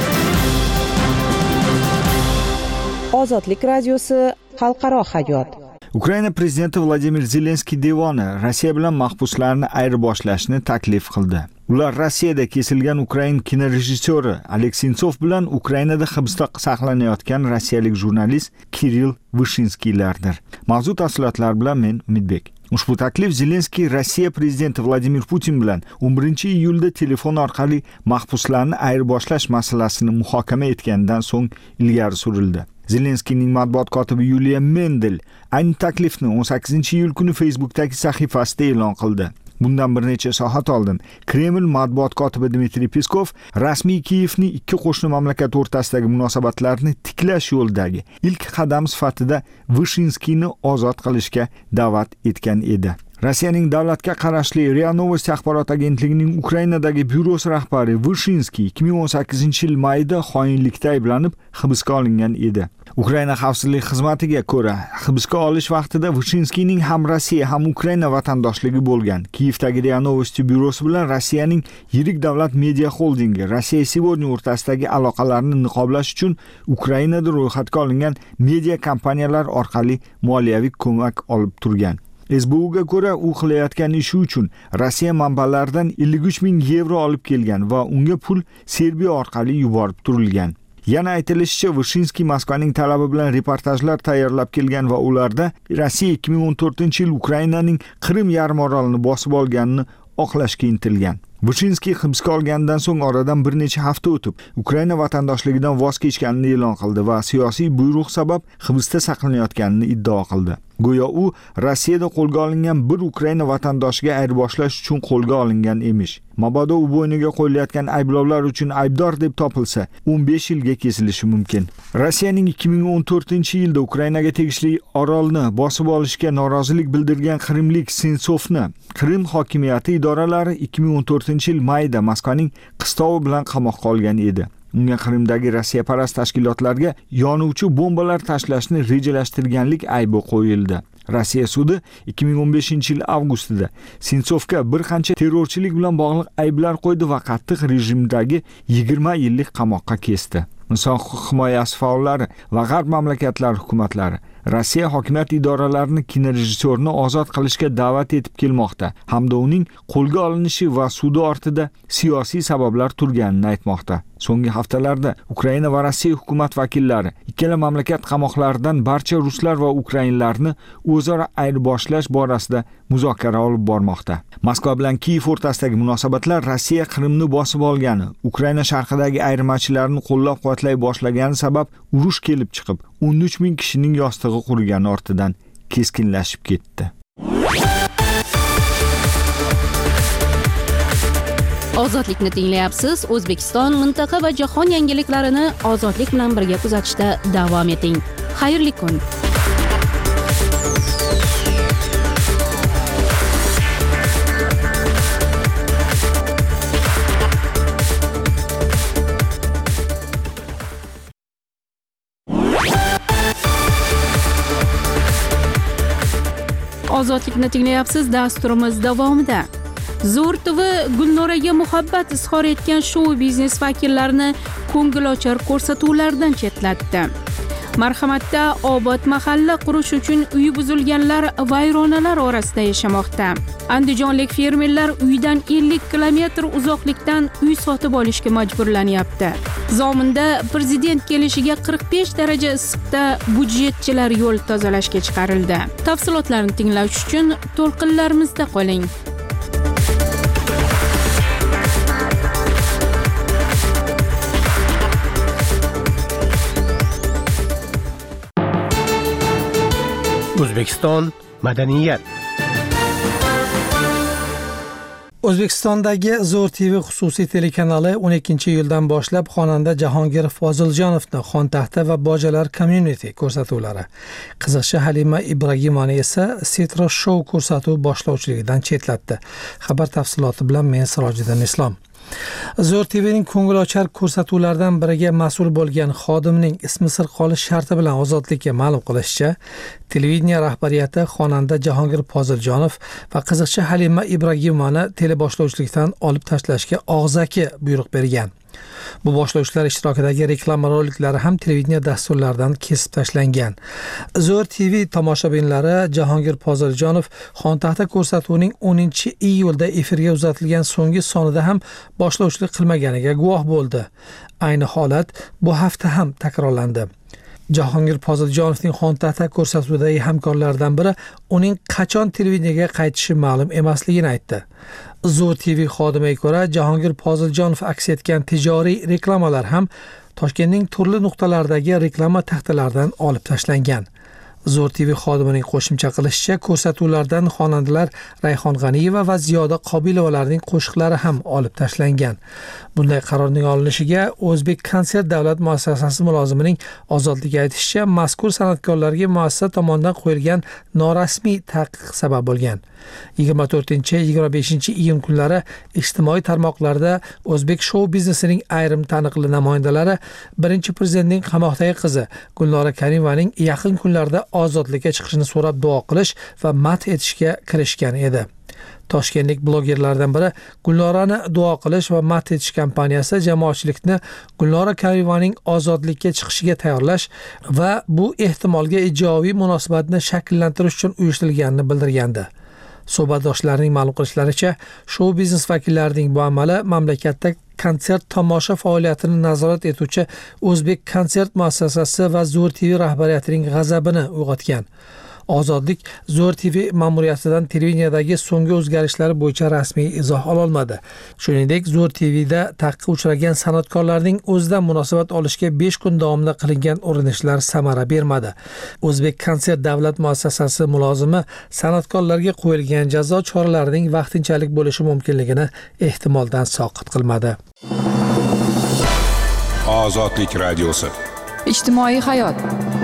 Ozodlik radiosi xalqaro hayot. Ukraina prezidenti Vladimir Zelenskiy devoni Rossiya bilan mahbuslarni ayirboshlashni taklif qildi. Ular Rossiyada kesilgan Ukrain kinorejissyori Alek Sentsov bilan Ukrainada hibsda saqlanayotgan rossiyalik jurnalist Kirill Vyshinskiylardir. Mavzu tafsilotlar bilan men Umidbek. Ushbu taklif Zelenskiy Rossiya prezidenti Vladimir Putin bilan o'n birinchi iyulda telefon orqali mahbuslarni ayirboshlash masalasini muhokama etgandan so'ng ilgari surildi. Zelenskiyning matbuot kotibi Yuliya Mendel ayni taklifni o'n sakkizinchi iyul kuni Facebookdagi sahifasida e'lon qildi. Bundan bir necha soat oldin Kreml matbuot kotibi Dmitriy Peskov rasmiy Kiyevning ikki qo'shni mamlakat o'rtasidagi munosabatlarni tiklash yo'lidagi ilk qadam sifatida Vyshinskiyni ozod qilishga da'vat etgan edi. Rossiyaning davlatga qarashli RIA Novosti axborot agentligining Ukrainadagi byurosi rahbari Vyshinskiy ikki ming o'n sakkizinchi yil mayida xoinlikda ayblanib hibsga olingan edi. Ukraina xavfsizlik xizmatiga ko'ra, hibsga olish vaqtida Vyshinskiyning ham Rossiya ham Ukraina vatandoshlig'i bo'lgan. Kiyevdagi RIA Novosti byurosi bilan Rossiyaning yirik davlat media xoldingi Rossiya Сегодня o'rtasidagi aloqalarni niqoblash uchun Ukrainada ro'yxatga olingan media kompaniyalar orqali moliyaviy ko'mak olib turgan. S B Uga ko'ra, u qilayotgan ishi uchun Rossiya manbalaridan ellik uch ming yevro olib kelgan va unga pul Serbiya orqali yuborib turilgan. Yana aytilishicha, Vyshinskiy Moskvaning talabi bilan reportajlar tayyorlab kelgan va ularda Rossiya ikki ming o'n to'rtinchi yil Ukrainaning Qrim yarim orolini bosib olganini oqlashga intilgan. Vyshinskiy hibsga olgandan so'ng oradan bir necha hafta o'tib, Ukraina vatandoshligidan voz kechganini e'lon qildi va siyosiy buyruq sabab hibsda saqlanayotganini iddao qildi. Go'yo u Rossiyada qo'lga olingan bir Ukraina vatandoshiga ayirboshlash uchun qo'lga olingan emish. Mabodo u bo'yniga qo'yilayotgan ayblovlar uchun aybdor deb topilsa, o'n besh yilga kesilishi mumkin. Rossiyaning ikki ming o'n to'rtinchi yilda Ukrainaga tegishli orolni bosib olishga norozilik bildirgan qrimlik Sentsovni Qrim hokimiyati idoralari ikki ming o'n to'rtinchi yil mayida Moskvaning qistovi bilan qamoqqa olgan edi. Unga Qrimdagi Rossiyaparast tashkilotlarga yonuvchi bombalar tashlashni rejalashtirganlik aybi qo'yildi. Rossiya sudi ikki ming o'n beshinchi yil avgustida Sentsovga bir qancha terrorchilik bilan bog'liq ayblar qo'ydi va qattiq rejimdagi yigirma yillik qamoqqa kesdi. Inson huquq himoyasi faollari va g'arb mamlakatlari hukumatlari Rossiya hokimiyat idoralarini kinorejissyorni ozod qilishga da'vat etib kelmoqda hamda uning qo'lga olinishi va sudi ortida siyosiy sabablar turganini aytmoqda. So'nggi haftalarda Ukraina va Rossiya hukumat vakillari ikkala mamlakat qamoqlaridan barcha ruslar va ukrainlarni o'zaro ayirboshlash borasida muzokara olib bormoqda. Moskva bilan Kiyev o'rtasidagi munosabatlar Rossiya Qrimni bosib olgani, Ukraina sharqidagi ayirmachilarni qo'llab-quvvatlay boshlagani sabab urush kelib chiqib, o'n uch ming kishining yostig'i qurgani ortidan keskinlashib ketdi. Ozodlikni tinglayapsiz. O'zbekiston, mintaqa va jahon yangiliklarini ozodlik bilan birga kuzatishda davom eting. Xayrli kun. Ozodlikni tinglayapsiz. Dasturimiz davomida Zo'r T V Gulnoraga muhabbat izhor etgan shou biznes vakillarini ko'ngilochar ko'rsatuvlardan chetlatdi. Marhamatda obod mahalla qurish uchun uyi buzilganlar vayronalar orasida yashamoqda. Andijonlik fermerlar uydan ellik kilometr uzoqlikdan uy sotib olishga majburlanyapti. Zominda prezident kelishiga qirq besh daraja issiqda budjetchilar yo'l tozalashga chiqarildi. Tafsilotlarni tinglash uchun to'lqinlarimizda qoling. O'zbekiston madaniyat. O'zbekistondagi Zo'r T V xususiy telekanali o'n ikkinchi iyuldan boshlab xonanda Jahongir Foziljonovni Xontaxta va Bojalar Community ko'rsatuvlari, qiziqchi Halima Ibragimovani esa Citrus Show ko'rsatuv boshlovchiligidan chetlatdi. Xabar tafsiloti bilan men Sirojiddin Islom. Zo'r T V'ning ko'ngilochar ko'rsatuvlaridan biriga mas'ul bo'lgan xodimning ismi sir qolish sharti bilan ozodlikka ma'lum qilishicha, televideniya rahbariyati xonanda Jahongir Foziljonov va qiziqchi Halima Ibragimovani teleboshlovchilikdan olib tashlashga og'zaki buyruq bergan. Bu boshlovchilar ishtirokidagi reklama roliklari ham televideniya dasturlaridan kesib tashlangan. Zo'r T V tomoshabinlari Jahongir Foziljonov Xontaxta ko'rsatuvining o'ninchi iyulda efirga uzatilgan so'nggi sonida ham boshlovchilik qilmaganiga guvoh bo'ldi. Ayni holat bu hafta ham takrorlandi. Jahongir Foziljonovning Xontaxta ko'rsatuvidagi hamkorlaridan biri uning qachon televideniyaga qaytishi ma'lum emasligini aytdi. Zo'r T V xodimiga ko'ra, Jahongir Foziljonov aks etgan tijoriy reklamalar ham Toshkentning turli nuqtalaridagi reklama taxtalaridan olib tashlangan. Zo'r T V xodimining qo'shimcha qilishicha, ko'rsatuvlardan xonandalar Rayhon G'aniyeva va Ziyoda Qobilovalarning qo'shiqlari ham olib tashlangan. Bunday qarorning olinishiga O'zbek konsert davlat muassasasi mulozimining ozodligi aytishicha, mazkur san'atkorlarga muassasa tomonidan qo'yilgan norasmiy taqiq sabab bo'lgan. yigirma to'rtinchi yigirma beshinchi iyun kunlari ijtimoiy tarmoqlarda o'zbek shou biznesining ayrim taniqli namoyandalari birinchi prezidentning qamoqdagi qizi Gulnora Karimovaning yaqin kunlarda ozodlikka chiqishini so'rab duo qilish va madh etishga kirishgan edi. Toshkentlik blogerlardan biri Gulnorani duo qilish va madh etish kampaniyasi jamoatchilikni Gulnora Karimovaning ozodlikka chiqishiga tayyorlash va bu ehtimolga ijobiy munosabatni shakllantirish uchun uyushtirilganini bildirgandi. Suhbatdoshlarning ma'lum qilishlaricha, shou biznes vakillarining bu amali mamlakatda konsert tomosha faoliyatini nazorat etuvchi O'zbek konsert muassasasi va Zo'r T V rahbariyatining g'azabini uyg'otgan. Ozodlik Zo'r T V ma'muriyatidan televideniyadagi so'nggi o'zgarishlar bo'yicha rasmiy izoh ololmadi. Shuningdek, Zo'r T V'da taqiqqa uchragan san'atkorlarning o'zidan munosabat olishga besh kun davomida qilingan urinishlar samara bermadi. O'zbek konsert davlat muassasasi mulozimi san'atkorlarga qo'yilgan jazo choralarining vaqtinchalik bo'lishi mumkinligini ehtimoldan soqit qilmadi. Ozodlik radiosi. Ijtimoiy hayot.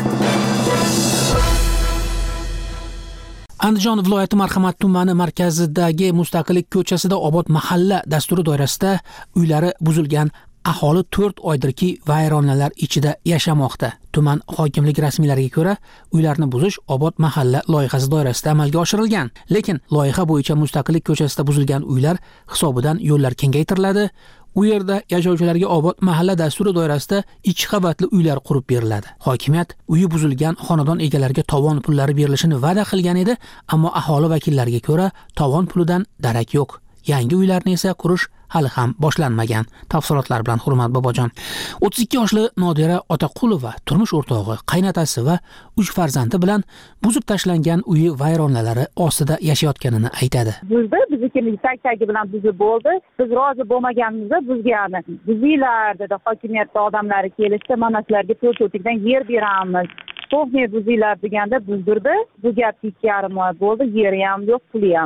Andijon viloyati Marhamat tumani markazidagi Mustaqillik ko'chasida obod mahalla dasturi doirasida uylari buzilgan aholi to'rt oydirki vayronalar ichida yashamoqda. Tuman hokimligi rasmiylariga ko'ra, uylarni buzish obod mahalla loyihasi doirasida amalga oshirilgan. Lekin loyiha bo'yicha Mustaqillik ko'chasida buzilgan uylar hisobidan yo'llar kengaytiriladi. U yerda yashovchilarga obod mahalla dasturi doirasida ikki qavatli uylar qurib beriladi. Hokimiyat uyi buzilgan xonadon egalariga tovon pullari berilishini va'da qilgan edi, ammo aholi vakillariga ko'ra tovon pulidan darak yo'q. Yangi uylarni esa qurish hali ham boshlanmagan. Tafsilotlar bilan Hurmat Bobojon. o'ttiz ikki yoshli Nodira Otaqulova turmush o'rtog'i, qaynotasi va uch farzandi bilan buzib tashlangan uyi vayronalari ostida yashayotganini aytadi. Buzdi, biznikimiz tak-taki bilan buzib bo'ldi. Biz rozi bo'lmaganimizda buzgani. Buzinglar dedi hokimiyat odamlari kelishdi, mana sizlarga to'rt-to'rtdan yer beramiz. To'g'ri buzinglar deganda buzdirdi. Bu gap ikki yarim oy bo'ldi, yeri ham yo'q, puli ham yo'q.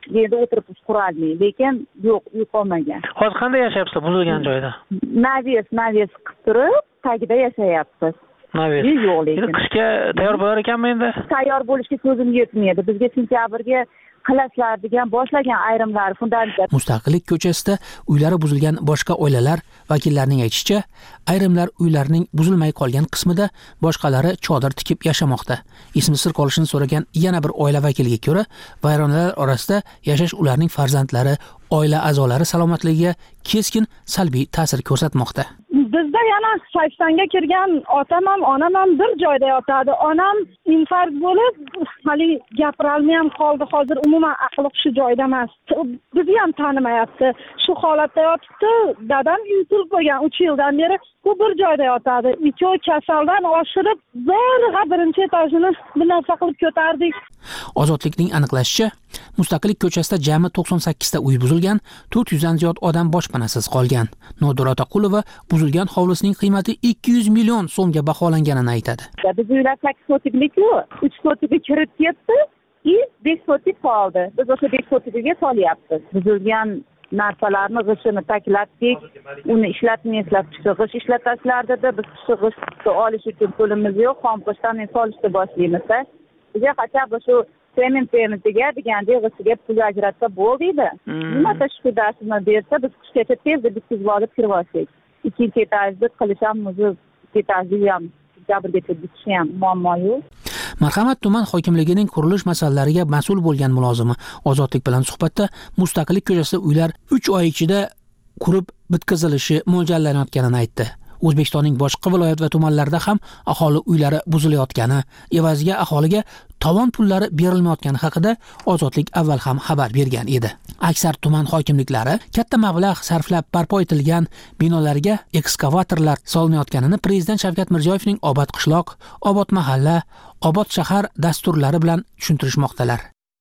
yerda o'tirib qurolmaydi, lekin yo'q, uy qolmagan. Hozir qanday yashayapsiz buzilgan joyda? Naves, naves qilib turib, tagida yashayapmiz. Naves. Yo'q lekin. Qishga tayyor bo'lar ekanmi endi? Tayyor bo'lishga ko'zim yetmaydi. Bizga sentyabrga qilasizlar degan boshlagan ayrimlar fundament. Mustaqillik ko'chasida uylari buzilgan boshqa oilalar vakillarining aytishicha, ayrimlar uylarining buzilmay qolgan qismida, boshqalari chodir tikib yashamoqda. Ismi sir qolishini so'ragan yana bir oila vakiliga ko'ra, vayronalar orasida yashash ularning farzandlari, oila a'zolari salomatligiga keskin salbiy ta'sir ko'rsatmoqda. Bizda yana saksonga kirgan otam ham, onam ham bir joyda yotadi. Onam infarkt bo'lib, hali gapira olmay ham qoldi. Hozir umuman aqli hushi joyida emas. Bizni ham tanimayapti. Shu holatda yotibdi. Dadam insulт bo'lgan uch yildan beri bu bir joyda yotadi. Ikkovi kasaldan oshirib, zo'rg'a birinchi etajini bir narsa qilib ko'tardik. Ozodlikning aniqlashicha, Mustaqillik ko'chasida jami to'qson sakkiz ta uy buzilgan, to'rt yuz dan ziyod odam boshpanasiz qolgan. Nodira Otaqulova buzilgan hovlisining qiymati ikki yuz million so'mga baholanganini aytadi. Biz uylar sakkiz sotiklik-ku, uch sotikga kirib ketdi, и besh sotik qoldi. Biz o'sha besh sotikga solyapmiz. Buzilgan narsalarni g'ishini taklatdik, uni ishlatmaysizlar, g'ish ishlatasizlar dedi. Biz g'ishni olish uchun pulimiz yo'q, xom g'ishdan solishni boshlaymiz. Bizga qachon shu sement sementiga degandek g'ishiga pul ajratsa bo'ldi. Nima tashqi darsini bersa, biz qishgacha tezda bitkizib olib kirib olsak. Ikkinchi etajda qilish ham o'zi etajda ham jabrgacha bitishi ham muammo yo'q. Marhamat tuman hokimligining qurilish masalalariga mas'ul bo'lgan mulozimi Ozodlik bilan suhbatda Mustaqillik ko'chasida uylar uch oy ichida qurib bitkazilishi mo'ljallanayotganini aytdi. O'zbekistonning boshqa viloyat va tumanlarida ham aholi uylari buzilayotgani, evaziga aholiga tovon pullari berilmayotgani haqida Ozodlik avval ham xabar bergan edi. Aksar tuman hokimliklari katta mablag' sarflab barpo etilgan binolarga ekskavatorlar solinayotganini Prezident Shavkat Mirziyoyevning Obod qishloq, Obod mahalla, Obod shahar dasturlari bilan tushuntirishmoqdalar.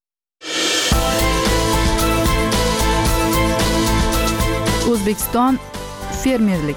O'zbekiston fermerlik.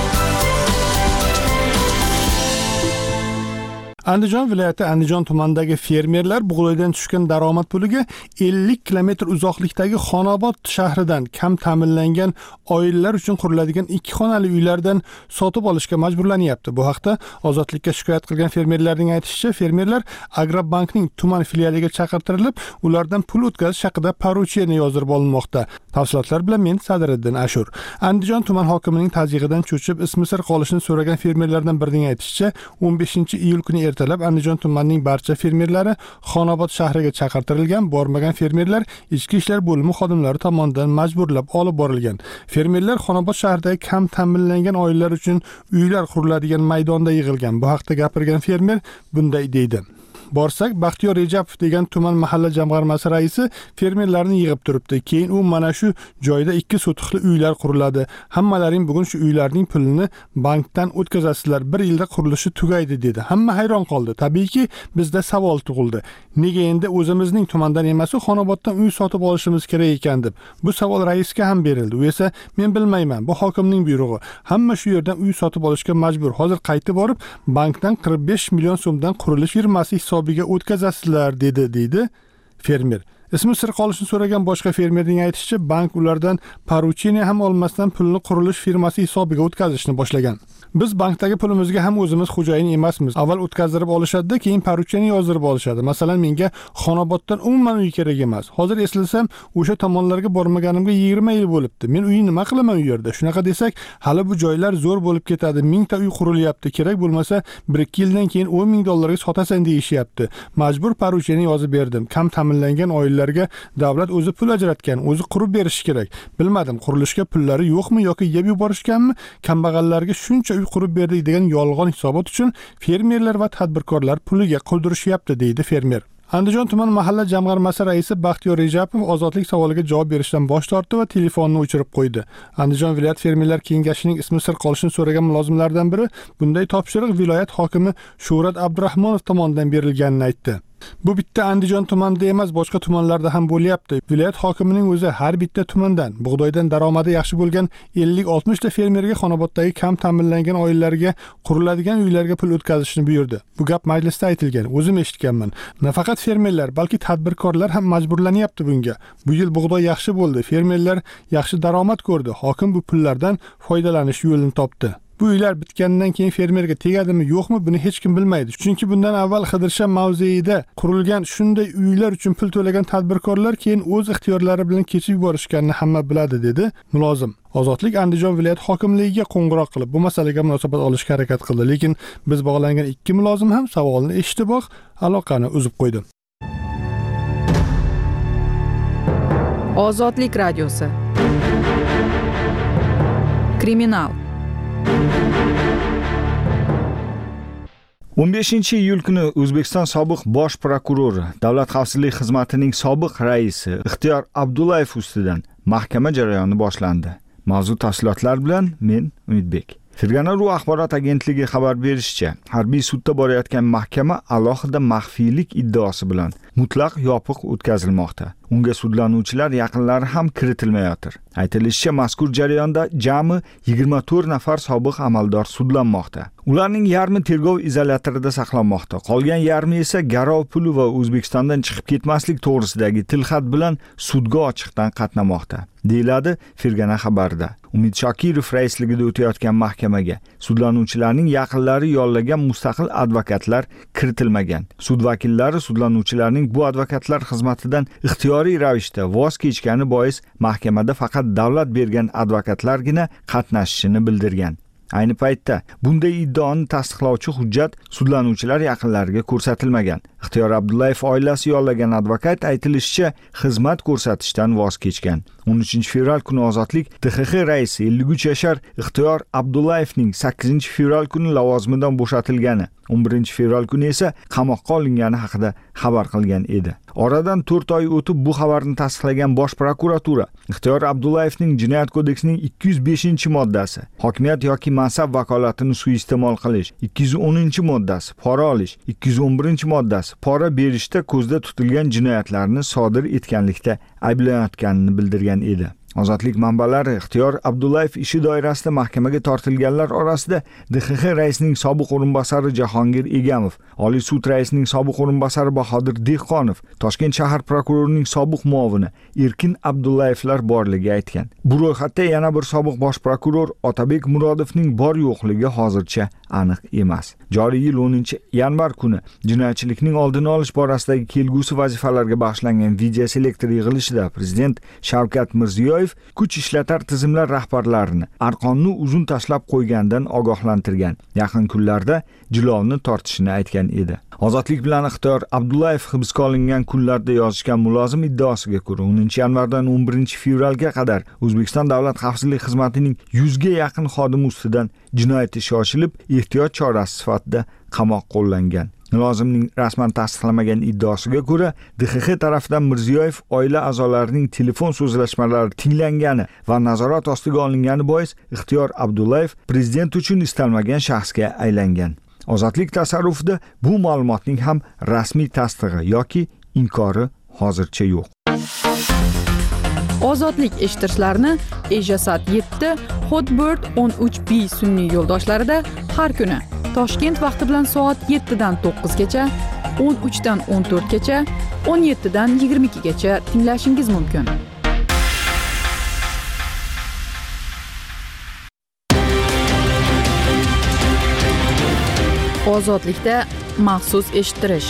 Andijon viloyati Andijon tumanidagi fermerlar bug'doydan tushgan daromad puliga ellik kilometr uzoqlikdagi Xonobod shahridan kam ta'minlangan oilalar uchun quriladigan ikki xonali uylardan sotib olishga majburlanyapti. Bu haqda Ozodlikka shikoyat qilgan fermerlarning aytishicha, fermerlar Agrobankning tuman filialiga chaqirtirilib, ulardan pul o'tkazish haqida porucheniya yozdirib olinmoqda. Tafsilotlar bilan men Sadiriddin Ashur. Andijon tuman hokimining tazyiqidan cho'chib, ismi sir qolishini so'ragan fermerlardan birining aytishicha, o'n beshinchi iyul kuni ertalab Andijon tumanining barcha fermerlari Xonobod shahriga chaqirtirilgan, bormagan fermerlar ichki ishlar bo'limi xodimlari tomonidan majburlab olib borilgan. Fermerlar Xonobod shahridagi kam ta'minlangan oilalar uchun uylar quriladigan maydonda yig'ilgan. Bu haqda gapirgan fermer bunday deydi. Borsak, Baxtiyor Rejapov degan tuman mahalla jamg'armasi raisi fermerlarni yig'ib turibdi. Keyin u mana shu joyda ikki sotiqli uylar quriladi. Hammalaring bugun shu uylarning pulini bankdan o'tkazasizlar. Bir yilda qurilishi tugaydi dedi. Hamma hayron qoldi. Tabiiyki, bizda savol tug'ildi. Nega endi o'zimizning tumandan emas, Xonoboddan uy sotib olishimiz kerak ekan deb. Bu savol raisga ham berildi. U esa men bilmayman, bu hokimning buyrug'i. Hamma shu yerdan uy sotib olishga majbur. Hozir qaytib borib, bankdan qirq besh million so'mdan qurilish firmasi hisobiga o'tkazasizlar dedi deydi fermer. Ismi sir qolishini so'ragan boshqa fermerning aytishicha, bank ulardan porucheniya ham olmasdan pulni qurilish firmasi hisobiga o'tkazishni boshlagan. Biz bankdagi pulimizga ham o'zimiz xo'jayin emasmiz. Avval o'tkazdirib olishadi, keyin porucheniya yozdirib olishadi. Masalan, menga Xonoboddan umuman uy kerak emas. Hozir eslasam, o'sha tomonlarga bormaganimga yigirma yil bo'libdi. Men uyni nima qilaman u yerda? Shunaqa desak, hali bu joylar zo'r bo'lib ketadi. mingta uy qurilyapti. Kerak bo'lmasa, bir ikki yildan keyin o'n ming dollarga sotasan deyishyapti. Majbur porucheniya yozib berdim. Kam ta'minlangan oilalarga davlat o'zi pul ajratgan, o'zi qurib berishi kerak. Bilmadim, qurilishga pullari yo'qmi yoki yeb yuborishganmi? Kambag'allarga shuncha qurib berdik degan yolg'on hisobot uchun fermerlar va tadbirkorlar puliga qoldirishyapti deydi fermer. Andijon tuman mahalla jamg'armasi raisi Baxtiyor Rejapov Ozodlik savoliga javob berishdan bosh tortdi va telefonni o'chirib qo'ydi. Andijon viloyat fermerlar kengashining ismi sir qolishini so'ragan mulozimlardan biri bunday topshiriq viloyat hokimi Shuhrat Abdurahmonov tomonidan berilganini aytdi. Bu bitta Andijon tumanida emas, boshqa tumanlarda ham bo'lyapti. Viloyat hokimining o'zi har bitta tumandan bug'doydan daromadi yaxshi bo'lgan ellik oltmish ta fermerga Xonoboddagi kam ta'minlangan oilalarga quriladigan uylarga pul o'tkazishni buyurdi. Bu gap majlisda aytilgan, o'zim eshitganman. Nafaqat fermerlar, balki tadbirkorlar ham majburlanyapti bunga. Bu yil bug'doy yaxshi bo'ldi, fermerlar yaxshi daromad ko'rdi. Hokim bu pullardan foydalanish yo'lini topdi. Bu uylar bitgandan keyin fermerga tegadimi, yo'qmi, buni hech kim bilmaydi. Chunki bundan avval Qidirsha mavzeida qurilgan shunday uylar uchun pul to'lagan tadbirkorlar keyin o'z ixtiyorlari bilan kechib yuborishganini hamma biladi, dedi mulozim. Ozodlik Andijon viloyat hokimligiga qo'ng'iroq qilib bu masalaga munosabat olishga harakat qildi, lekin biz bog'langan ikki mulozim ham savolni eshitiboq aloqani uzib qo'ydi. Ozodlik radiosi. Kriminal. o'n beshinchi iyul kuni O'zbekiston sobiq bosh prokurori, Davlat xavfsizlik xizmatining sobiq raisi Ixtiyor Abdullayev ustidan mahkama jarayoni boshlandi. Mavzu tafsilotlar bilan men Umidbek. Fergana.ru axborot agentligi xabar berishicha, harbiy sudda borayotgan mahkama alohida maxfiylik iddaosi bilan mutlaq yopiq o'tkazilmoqda. Unga sudlanuvchilar yaqinlari ham kiritilmayotir. Aytilishicha, mazkur jarayonda jami yigirma to'rt nafar sobiq amaldor sudlanmoqda. Ularning yarmi tergov izolyatorida saqlanmoqda. Qolgan yarmi esa garov puli va O'zbekistondan chiqib ketmaslik to'g'risidagi tilxat bilan sudga ochiqdan qatnamoqda, deyiladi Fergana xabarida. Umid Shokirov raisligida o'tayotgan mahkamaga sudlanuvchilarning yaqinlari yollagan mustaqil advokatlar kiritilmagan. Sud vakillari sudlanuvchilarning bu advokatlar xizmatidan ixtiyoriy ravishda voz kechgani bois mahkamada faqat davlat bergan advokatlargina qatnashishini bildirgan. Ayni paytda bunday iddaoni tasdiqlovchi hujjat sudlanuvchilar yaqinlariga ko'rsatilmagan. Ixtiyor Abdullayev oilasi yollagan advokat aytilishicha xizmat ko'rsatishdan voz kechgan. o'n uchinchi fevral kuni Ozodlik T X X raisi ellik uch yashar Ixtiyor Abdullayevning sakkizinchi fevral kuni lavozimidan bo'shatilgani, o'n birinchi fevral kuni esa qamoqqa olingani haqida xabar qilgan edi. Oradan to'rt oy o'tib bu xabarni tasdiqlagan Bosh prokuratura Ixtiyor Abdullayevning Jinoyat kodeksining ikki yuz beshinchi moddasi, hokimiyat yoki mansab vakolatini suiiste'mol qilish, ikki yuz o'ninchi moddasi, pora olish, ikki yuz o'n birinchi moddasi, pora berishda ko'zda tutilgan jinoyatlarni sodir etganlikda ayblanayotganini bildirgan edi. Ozodlik manbalari Ixtiyor Abdullayev ishi doirasida mahkamaga tortilganlar orasida D X X raisining sobiq o'rinbosari Jahongir Egamov, Oliy sud raisining sobiq o'rinbosari Bahodir Dehqonov, Toshkent shahar prokurorining sobiq muovini Erkin Abdullayevlar borligi aytgan. Bu ro'yxatda yana bir sobiq bosh prokuror Otabek Murodovning bor yo'qligi hozircha aniq emas. Joriy yil o'ninchi yanvar kuni jinoyatchilikning oldini olish borasidagi kelgusi vazifalarga bag'ishlangan video selektor yig'ilishida Prezident Shavkat Mirziyoyev kuch ishlatar tizimlar rahbarlarini arqonni uzun tashlab qo'ygandan ogohlantirgan. Yaqin kunlarda jilovni tortishini aytgan edi. Ozodlik bilan Ixtiyor Abdullayev hibsga olingan kunlarda yozishgan mulozim iddaosiga ko'ra o'ninchi yanvardan o'n birinchi fevralga qadar O'zbekiston Davlat xavfsizlik xizmatining yuzga yaqin xodimi ustidan jinoyat ishi ochilib, ehtiyot chorasi sifatida qamoq qo'llangan. Mulozimning rasman tasdiqlamagan iddaosiga ko'ra, D X X tarafidan Mirziyoyev oila a'zolarining telefon so'zlashmalari tinglangani va nazorat ostiga olingani bois Ixtiyor Abdullayev prezident uchun istalmagan shaxsga aylangan. Ozodlik tasarrufida bu ma'lumotning ham rasmiy tasdig'i yoki inkori hozircha yo'q. Ozodlik eshittirishlarni Ejasat yetti, Hotbird o'n uch B sun'iy yo'ldoshlarida har kuni Toshkent vaqti bilan soat yettidan to'qqizgacha, o'n uchdan o'n to'rtgacha, o'n yettidan yigirma ikkigacha tinglashingiz mumkin. Ozodlikda maxsus eshittirish.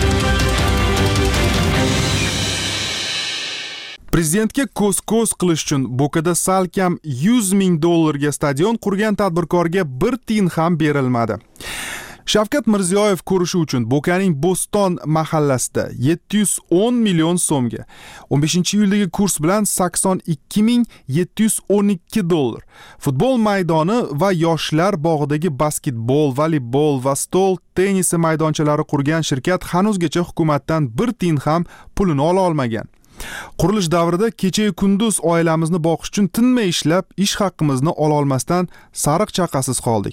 Prezidentga ko'z-ko'z qilish uchun Bo'kada salkam yuz ming dollarga stadion qurgan tadbirkorga bir tiyin ham berilmadi. Shavkat Mirziyoyev ko'rishi uchun Bo'kaning Bo'ston mahallasida yetti yuz o'n million so'mga, o'n beshinchi iyuldagi kurs bilan sakson ikki ming yetti yuz o'n ikki dollar, futbol maydoni va yoshlar bog'idagi basketbol, voleybol va stol tennisi maydonchalari qurgan shirkat hanuzgacha hukumatdan bir tiyin ham pulini ola olmagan. Qurilish davrida kecha-yu kunduz oilamizni boqish uchun tinmay ishlab, ish haqqimizni ola olmasdan sariq chaqasiz qoldik.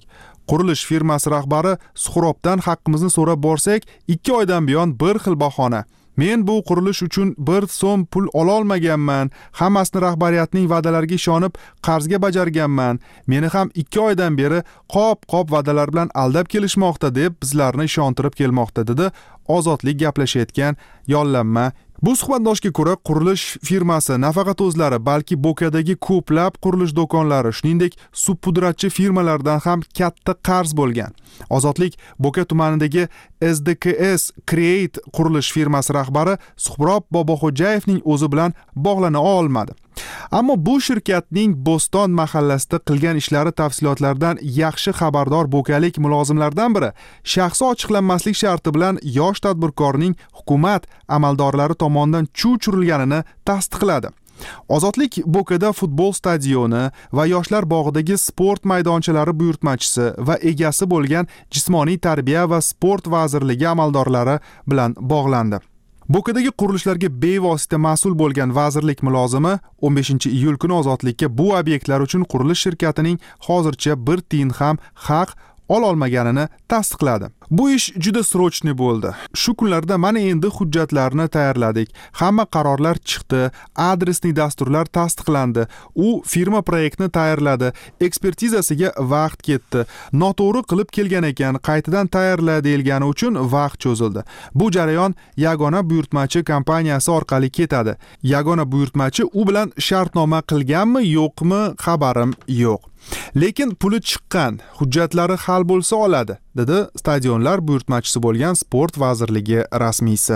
Qurilish firmasi rahbari Suhrobdan haqqimizni so'rab borsak, ikki oydan buyon bir xil bahona. Men bu qurilish uchun bir so'm pul ola olmaganman. Hammasini rahbariyatning va'dalariga ishonib qarzga bajarganman. Meni ham ikki oydan beri qop-qop va'dalar bilan aldab kelishmoqda deb bizlarni ishontirib kelmoqda dedi Ozodlik gaplashayotgan yollanma. Bu suhbatdoshga ko'ra, qurilish firmasi nafaqat o'zlari, balki Bo'kadagi ko'plab qurilish do'konlari, shuningdek, subpudratchi firmalardan ham katta qarz bo'lgan. Ozodlik Bo'ka tumanidagi S D K S Create qurilish firmasi rahbari Suhrob Boboxo'jayevning o'zi bilan bog'lana olmadi. Ammo bu shirkatning Bo'ston mahallasida qilgan ishlari tafsilotlaridan yaxshi xabardor bo'kalik mulozimlardan biri shaxsi ochiqlanmaslik sharti bilan yosh tadbirkorning hukumat amaldorlari tomonidan chuv-churilganini tasdiqladi. Ozodlik Bo'kada futbol stadioni va yoshlar bog'idagi sport maydonchalari buyurtmachisi va egasi bo'lgan Jismoniy tarbiya va sport vazirligi amaldorlari bilan bog'landi. Bo'kadagi qurilishlarga bevosita mas'ul bo'lgan vazirlik mulozimi o'n beshinchi iyul kuni Ozodlikka bu obyektlar uchun qurilish shirkatining hozircha bir tiyin ham haq ololmaganini tasdiqladi. Bu ish juda srochniy bo'ldi. Shu kunlarda mana endi hujjatlarni tayyorladik. Hamma qarorlar chiqdi, adresli dasturlar tasdiqlandi. U firma proyektni tayyorladi, ekspertizasiga vaqt ketdi. Noto'g'ri qilib kelgan ekan, qaytadan tayyorla deyilgani uchun vaqt cho'zildi. Bu jarayon yagona buyurtmachi kompaniyasi orqali ketadi. Yagona buyurtmachi u bilan shartnoma qilganmi, yo'qmi, xabarim yo'q. Lekin puli chiqqan, hujjatlari hal bo'lsa oladi, dedi stadionlar buyurtmachisi bo'lgan sport vazirligi rasmiysi.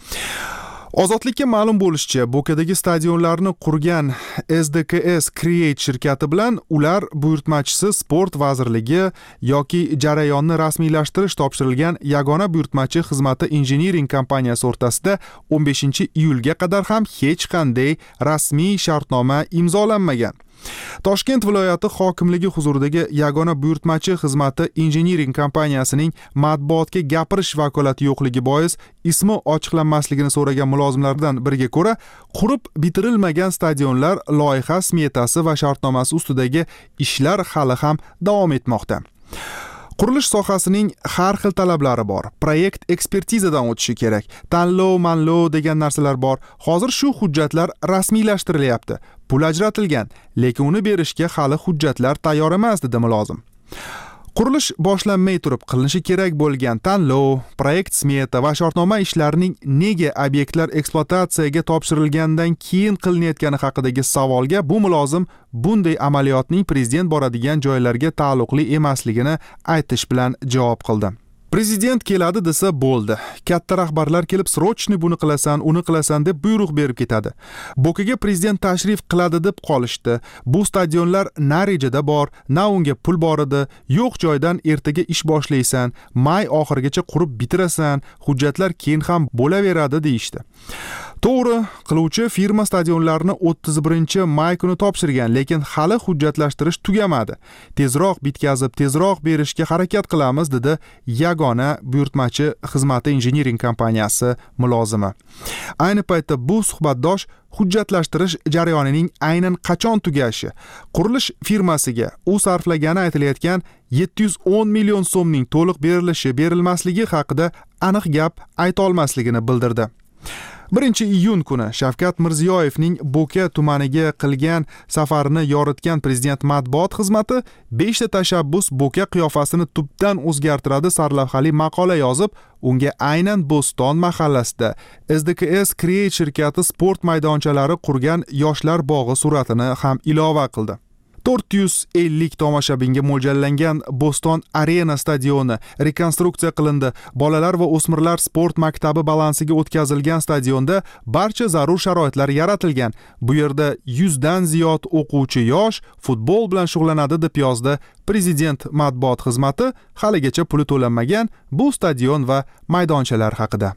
Ozodlikka ma'lum bo'lishicha, Bo'kadagi stadionlarni qurgan S D K S Create shirkati bilan ular buyurtmachisi sport vazirligi yoki jarayonni rasmiylashtirish topshirilgan yagona buyurtmachi xizmati injiniring kompaniyasi o'rtasida o'n beshinchi iyulga qadar ham hech qanday rasmiy shartnoma imzolanmagan. Toshkent viloyati hokimligi huzuridagi yagona buyurtmachi xizmati injiniring kompaniyasining matbuotga gapirish vakolati yo'qligi bois ismi ochiqlanmasligini so'ragan mulozimlardan biriga ko'ra, qurib bitirilmagan stadionlar loyiha smetasi va shartnomasi ustidagi ishlar hali ham davom etmoqda. Qurilish sohasining har xil talablari bor. Proyekt ekspertizadan o'tishi kerak. Tanlov, manlov degan narsalar bor. Hozir shu hujjatlar rasmiylashtirilyapti. Pul ajratilgan, lekin uni berishga hali hujjatlar tayyor emas, dedi mulozim. Qurilish boshlanmay turib qilinishi kerak bo'lgan tanlov, proyekt smeta va shartnoma ishlarining nega obyektlar ekspluatatsiyaga topshirilgandan keyin qilinayotgani haqidagi savolga bu mulozim bunday amaliyotning prezident boradigan joylarga taalluqli emasligini aytish bilan javob qildi. Prezident keladi desa bo'ldi. Katta rahbarlar kelib srochniy buni qilasan, uni qilasan deb buyruq berib ketadi. Bo'kaga prezident tashrif qiladi deb qolishdi. Bu stadionlar na rejada bor, na unga pul bor edi. Yo'q joydan ertaga ish boshlaysan, may oxirigacha qurib bitirasan, hujjatlar keyin ham bo'laveradi deyishdi. To'g'ri, qiluvchi firma stadionlarni o'ttiz birinchi may kuni topshirgan, lekin hali hujjatlashtirish tugamadi. Tezroq bitkazib, tezroq berishga harakat qilamiz, dedi yagona buyurtmachi xizmati injiniring kompaniyasi mulozimi. Ayni paytda bu suhbatdosh hujjatlashtirish jarayonining aynan qachon tugashi, qurilish firmasiga u sarflagani aytilayotgan yetti yuz o'n million so'mning to'liq berilishi, berilmasligi haqida aniq gap ayta olmasligini bildirdi. birinchi iyun kuni Shavkat Mirziyoyevning Bo'ka tumaniga qilgan safarini yoritgan prezident matbuot xizmati beshta tashabbus Bo'ka qiyofasini tubdan o'zgartiradi sarlavhali maqola yozib, unga aynan Bo'ston mahallasida S D K S Create shirkati sport maydonchalari qurgan yoshlar bog'i suratini ham ilova qildi. to'rt yuz ellik tomoshabinga mo'ljallangan Bo'ston Arena stadioni rekonstruksiya qilindi. Bolalar va o'smirlar sport maktabi balansiga o'tkazilgan stadionda barcha zarur sharoitlar yaratilgan. Bu yerda yuzdan ziyod o'quvchi yosh futbol bilan shug'ullanadi deb yozdi prezident matbuot xizmati haligacha puli to'lanmagan bu stadion va maydonchalar haqida.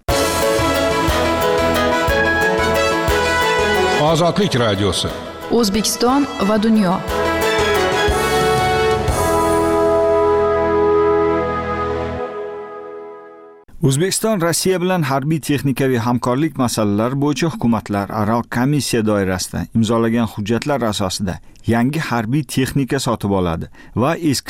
Ozodlik radiosi. O'zbekiston va dunyo. O'zbekiston Rossiya bilan harbiy texnikaviy hamkorlik masalalari bo'yicha hukumatlararo komissiya doirasida imzolagan hujjatlar asosida yangi harbiy texnika sotib oladi va eskisini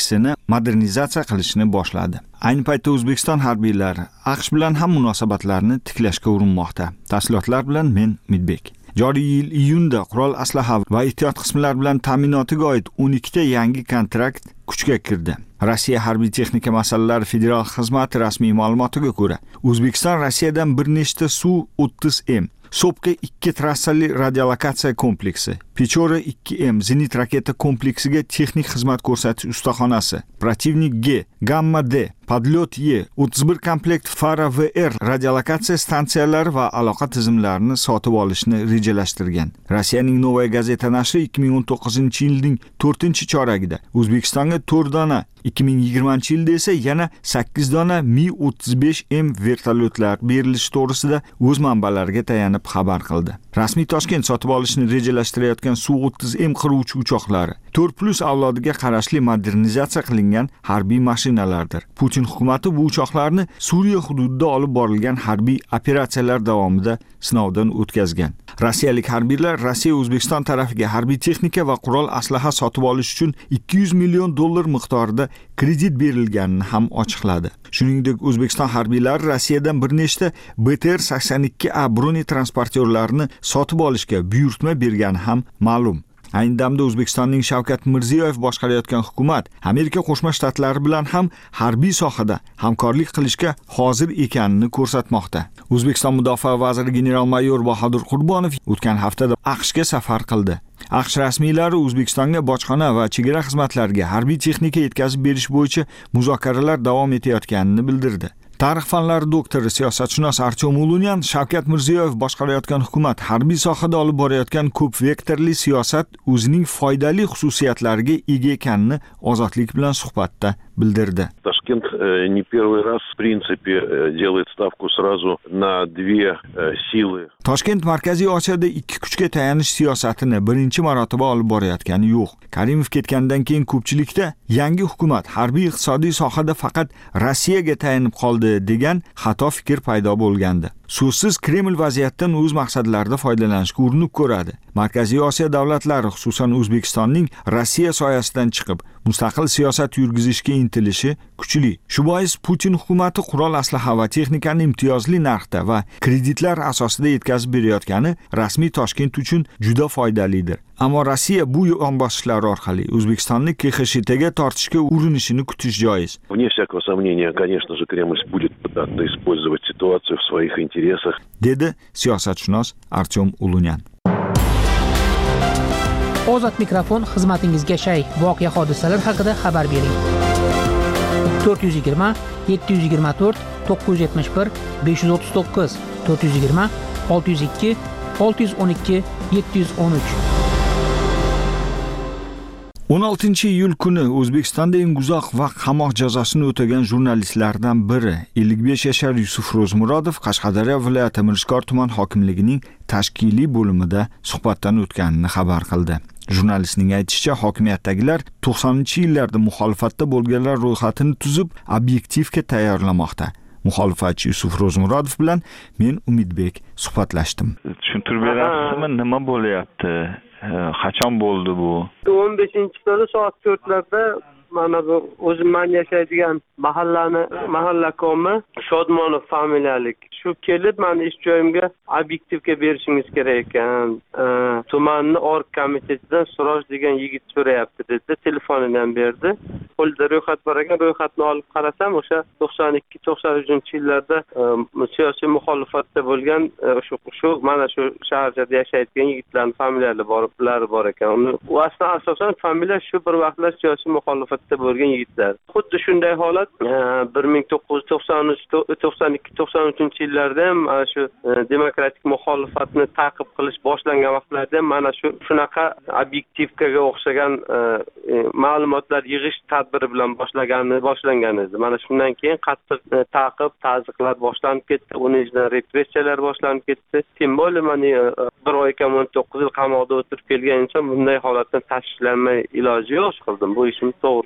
modernizatsiya qilishni boshladi. Ayni paytda O'zbekiston harbiylari AQSh bilan ham munosabatlarni tiklashga urinmoqda. Tafsilotlar bilan men Umidbek. Joriy yil iyunda qurol aslaha va ehtiyot qismlar bilan ta'minotiga oid o'n ikkita yangi kontrakt kuchga kirdi. Rossiya harbiy texnika masalalari federal xizmati rasmiy ma'lumotiga ko'ra, O'zbekiston Rossiyadan bir nechta Su o'ttiz M, Sopka ikki trassali radiolokatsiya kompleksi, Pechora ikki M zenit raketa kompleksiga texnik xizmat ko'rsatish ustaxonasi, Protivnik G, Gamma D, Podlyot Y, o'ttiz bir komplekt Fara V R radiolokatsiya stansiyalari va aloqa tizimlarini sotib olishni rejalashtirgan. Rossiyaning Novaya gazeta nashri ikki ming o'n to'qqizinchi yilning to'rtinchi choragida O'zbekistonga to'rt dona, ikki ming yigirmanchi yilda esa yana sakkiz dona Mi o'ttiz besh M vertolyotlar berilishi to'g'risida o'z manbalariga tayanib xabar qildi. Rasmiy Toshkent sotib olishni rejalashtirayotgan Su o'ttiz M qiruvchi uchoqlari to'rt plus avlodiga qarashli modernizatsiya qilingan harbiy mashinalardir. Putin hukumati bu uchoqlarni Suriya hududida olib borilgan harbiy operatsiyalar davomida sinovdan o'tkazgan. Rossiyalik harbiylar Rossiya O'zbekiston tarafiga harbiy texnika va qurol aslaha sotib olish uchun ikki yuz million dollar miqdorida kredit berilganini ham ochiqladi. Shuningdek, O'zbekiston harbiylari Rossiyadan bir nechta B T R sakson ikki A broni transportyorlarini sotib olishga buyurtma bergani ham ma'lum. Ayni damda O'zbekistonning Shavkat Mirziyoyev boshqarayotgan hukumat Amerika Qo'shma Shtatlari bilan ham harbiy sohada hamkorlik qilishga hozir ekanini ko'rsatmoqda. O'zbekiston Mudofaa vaziri general-mayor Bahodir Qurbonov o'tgan haftada AQShga safar qildi. AQSh rasmiylari O'zbekistonga bojxona va chegara xizmatlariga harbiy texnika yetkazib berish bo'yicha muzokaralar davom etayotganini bildirdi. Tarix fanlari doktori, siyosatshunos Artyom Ulunyan Shavkat Mirziyoyev boshqarayotgan hukumat harbiy sohada olib borayotgan ko'p vektorli siyosat o'zining foydali xususiyatlariga ega ekanini Ozodlik bilan suhbatda bildirdi. Toshkent не первый раз в принципе делает ставку сразу на две силы. Toshkent Markaziy Osiyoda ikki kuchga tayanish siyosatini birinchi marotaba olib borayotgani yo'q. Karimov ketgandan keyin ko'pchilikda yangi hukumat harbiy iqtisodiy sohada faqat Rossiyaga tayanib qoldi degan xato fikr paydo bo'lgandi. So'zsiz Kreml vaziyatdan o'z maqsadlarida foydalanishga urinib ko'radi. Markaziy Osiyo davlatlari, xususan O'zbekistonning Rossiya soyasidan chiqib, mustaqil siyosat yurgizishga intilishi kuchli. Shu bois Putin hukumati qurol aslaha va texnikani imtiyozli narxda va kreditlar asosida yetkazib berayotgani rasmiy Toshkent uchun juda foydalidir. Ammo Rossiya bu yonbosishlar orqali O'zbekistonni K X S Tga tortishga urinishini kutish joiz. Вне всякого сомнения, конечно же, Кремль будет пытаться использовать ситуацию в своих интересах. Dedi siyosatshunos Artyom Ulunyan. Ozod mikrofon xizmatingizga shay. Voqea hodisalar haqida xabar bering. to'rt yuz yigirma yetti yuz yigirma to'rt to'qqiz yuz yetmish bir besh yuz o'ttiz to'qqiz to'rt yuz yigirma olti yuz ikki olti yuz o'n ikki yetti yuz o'n uch. o'n oltinchi iyul kuni O'zbekistonda eng uzoq vaqt qamoq jazosini o'tagan jurnalistlardan biri ellik besh yashar Yusuf Ro'zmurodov Qashqadaryo viloyati Mirishkor tuman hokimligining tashkiliy bo'limida suhbatdan o'tganini xabar qildi. Jurnalistning aytishicha, hokimiyatdagilar to'qsoninchi yillarda muxolifatda bo'lganlar ro'yxatini tuzib, obyektivga tayyorlamoqda. Muxolifatchi Yusuf Ro'zmurodov bilan men Umidbek suhbatlashdim. Tushuntirib berasizmi, nima bo'lyapti? Qachon bo'ldi bu? o'n beshinchi kuni soat to'rtlarda mana bu o'zim men yashaydigan mahallani mahalla komi Shodmonov familiyalik shu kelib meni ish joyimga obyektivga berishingiz kerak ekan. Tumanni org komitetidan Suroj degan yigit so'rayapti dedi, telefonidan berdi. Qo'lida ro'yxat bor ekan, ro'yxatni olib qarasam o'sha to'qson ikki to'qson uchinchi yillarda siyosiy muxolifatda bo'lgan shu shu mana shu shaharda yashaydigan yigitlarning familiyalari bor, ular bor ekan. U aslida asosan familiya shu bir vaqtlar siyosiy muxolifatda bo'lgan yigitlar. Xuddi shunday holat bir ming to'qqiz yuz to'qson uch to'qson ikki to'qson uchinchi yillarda ham mana shu demokratik muxolifatni ta'qib qilish boshlangan vaqtlarda mana shu shunaqa obyektivkaga o'xshagan ma'lumotlar yig'ish tadbiri bilan boshlagani boshlangan edi. Mana shundan keyin qattiq ta'qib, ta'ziqlar boshlanib ketdi, uning ichidan repressiyalar boshlanib ketdi. Tim bo'lib, mana bir oy kam o'n to'qqiz yil qamoqda o'tirib kelgan inson bunday holatdan tashvishlanmay iloji yo'q qildim. Bu ishim to'g'ri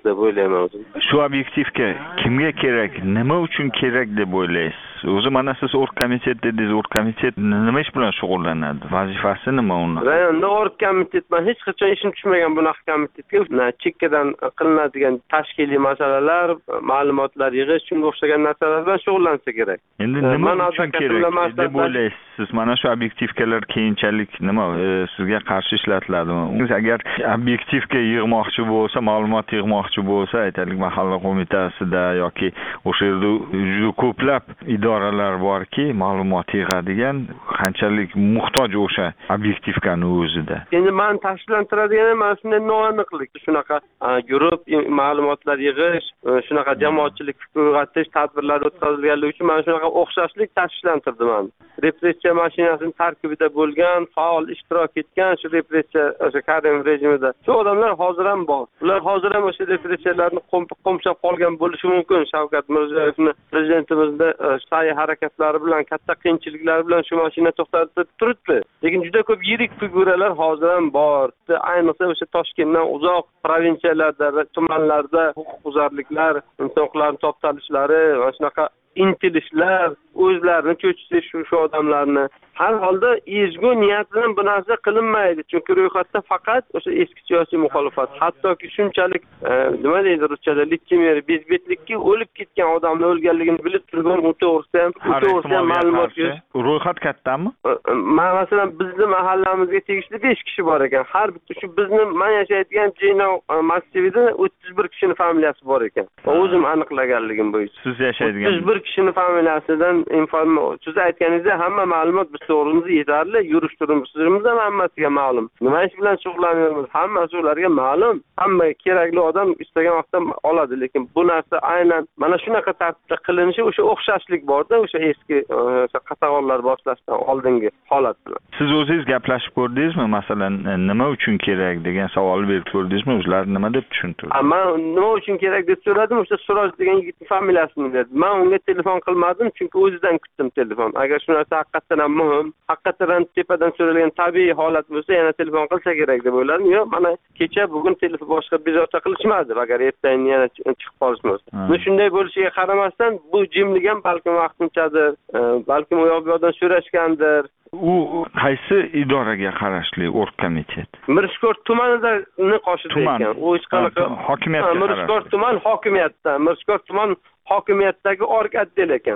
deb o'ylayman o'zim. Shu obyektivga kimga kerak, nima uchun kerak deb o'ylaysiz? O'zi mana siz org komitet dedingiz, org komitet nima ish bilan shug'ullanadi? Vazifasi nima uni? Rayonda org komitet, men hech qachon ishim tushmagan bunaqa komitetga. Chekkadan qilinadigan tashkiliy masalalar, ma'lumotlar yig'ish, shunga o'xshagan narsalar bilan shug'ullansa kerak. Endi nima uchun kerak deb o'ylaysiz? Siz mana shu obyektivkalar keyinchalik nima sizga qarshi ishlatiladimi? Agar obyektivga yig'moqchi bo'lsa, ma'lumot yig'moqchi bo'lsa, aytaylik mahalla qo'mitasida yoki o'sha yerda juda ko'plab idoralar borki, ma'lumot yig'adigan, qanchalik muhtoj o'sha obyektivkani o'zida. Endi men tashkillantiradigan mana shunday noaniqlik, shunaqa guruh ma'lumotlar yig'ish, shunaqa jamoatchilik fikr uyg'otish tadbirlar o'tkazilganligi uchun mana shunaqa o'xshashlik tashkillantirdim men. Repressiya mashinasining tarkibida bo'lgan, faol ishtirok etgan shu repressiya o'sha Karimov rejimida shu odamlar hozir ham bor. Ular hozir ham o'sha repressiyalarni qo'mshab qolgan bo'lishi mumkin. Shavkat Mirziyoyevni prezidentimizda sa'y harakatlari bilan, katta qiyinchiliklar bilan shu mashina to'xtatib turibdi. Lekin juda ko'p yirik figuralar hozir ham bor. Ayniqsa o'sha Toshkentdan uzoq provinsiyalarda, tumanlarda huquqbuzarliklar, inson huquqlarini toptalishlari va shunaqa intilishlar, o'zlarini cho'chitish shu shu odamlarni. Har holda ezgu niyat bilan bu narsa qilinmaydi. Chunki ro'yxatda faqat o'sha eski siyosiy muxolifat, hattoki shunchalik nima deydi ruschada litsemer, bezbetlikka o'lib ketgan odamlar o'lganligini bilib turgan o'to'g'risi ham, o'to'g'risi ham ma'lumot yo'q. Ro'yxat kattami? Masalan, bizning mahallamizga tegishli besh kishi bor ekan. Har bitta shu bizning men yashaydigan Jeyno massivida o'ttiz bir kishining familiyasi bor ekan. O'zim aniqlaganligim bo'yicha. Siz yashaydigan o'ttiz bir kishining familiyasidan informatsiya, siz aytganingizda hamma ma'lumot to'g'rimizda yetarli, yurish turishimiz ham hammasiga ma'lum. Nima ish bilan shug'ullanamiz? Hammasi ularga ma'lum. Hamma kerakli odam istagan vaqtda oladi, lekin bu narsa aynan mana shunaqa tartibda qilinishi o'sha o'xshashlik borda, o'sha eski qatag'onlar boshlashdan oldingi holat bilan. Siz o'zingiz gaplashib ko'rdingizmi? Masalan, nima uchun kerak degan savol berib ko'rdingizmi? Ular nima deb tushuntirdi? Men nima uchun kerak deb so'radim, o'sha Suroj degan yigitning familiyasini berdi. Men unga telefon qilmadim, chunki o'zidan kutdim telefon. Agar shu narsa haqiqatan ham muhim, haqiqatan tepadan so'ralgan tabiiy holat bo'lsa, yana telefon qilsa kerak deb o'yladim. Yo'q, mana kecha bugun telefon boshqa bezovta qilishmadi, agar ertaga yana chiqib qolishmasa. Bu shunday bo'lishiga qaramasdan, bu jimlik ham balkim vaqtinchadir, balkim u yoq bu yoqdan so'rashgandir. U qaysi idoraga qarashli org komitet? Mirishkor tumanidagi qoshida ekan. U hech qanaqa hokimiyatga qarashli. Mirishkor tuman hokimiyatda, Mirishkor tuman hokimiyatdagi org otdel ekan.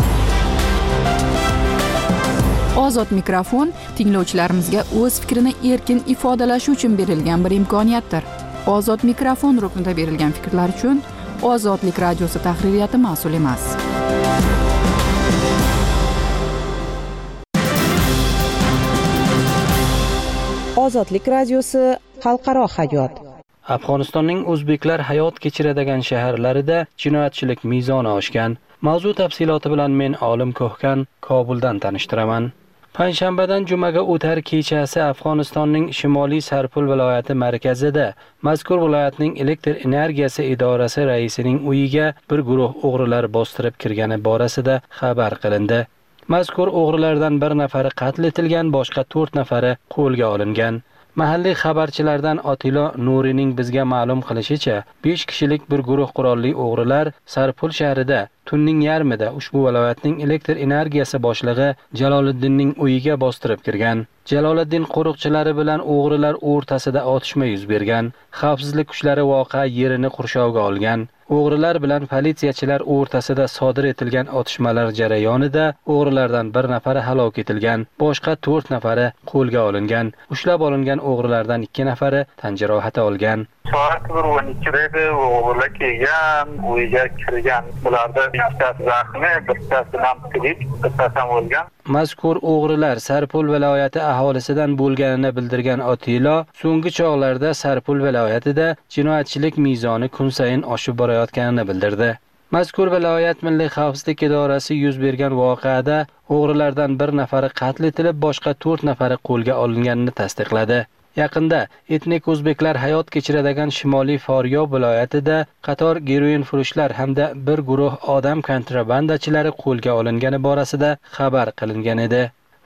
Ozod mikrofon tinglovchilarimizga o'z fikrini erkin ifodalashi uchun berilgan bir imkoniyatdir. Ozod mikrofon ruknida berilgan fikrlar uchun Ozodlik radiosi tahririyati mas'ul emas. Ozodlik radiosi xalqaro hayot. Afg'onistonning o'zbeklar hayot kechiradigan shaharlarida jinoyatchilik mezoni oshgan. Mavzu tafsiloti bilan men Olim Ko'hkan Kobuldan tanishtiraman. Payshanbadan jumaga o'tar kechasi Afg'onistonning Shimoliy Sarpul viloyati markazida mazkur viloyatning elektr energiyasi idorasi raisining uyiga bir guruh o'g'rilar bostirib kirgani borasida xabar qilindi. Mazkur o'g'rilardan bir nafari qatl etilgan, boshqa to'rt nafari qo'lga olingan. Mahalliy xabarchilardan Otilo Nurining bizga ma'lum qilishicha, besh kishilik bir guruh qurolli o'g'rilar Sarpul shahrida tunning yarmida ushbu viloyatning elektr energiyasi boshlig'i Jaloliddinning uyiga bostirib kirgan. Jaloliddin qo'riqchilari bilan o'g'rilar o'rtasida otishma yuz bergan. Xavfsizlik kuchlari voqea yerini qurshovga olgan. O'g'rilar bilan politsiyachilar o'rtasida sodir etilgan otishmalar jarayonida o'g'rilardan bir nafari halok etilgan, boshqa to'rt nafari qo'lga olingan. Ushlab olingan o'g'rilardan ikki nafari tan jarohati olgan. Soat bir o'n ikkida o'g'rilar kelgan, uyga kirgan. Bularda ikkitasi zaxmi, bittasi ham tirik, bittasi ham o'lgan. Mazkur o'g'rilar Sarpul viloyati aholisidan bo'lganini bildirgan Otilo, so'nggi chog'larda Sarpul viloyatida jinoyatchilik mezoni kun sayin oshib borayotganini bildirdi. Mazkur viloyat Milliy xavfsizlik idorasi yuz bergan voqeada o'g'rilardan bir nafari qatl etilib, boshqa to'rt nafari qo'lga olinganini tasdiqladi. Yaqinda etnik o'zbeklar hayot kechiradigan Shimoliy Faryob viloyatida qator geroinfurushlar hamda bir guruh odam kontrabandachilari qo'lga olingani borasida xabar qilingan edi.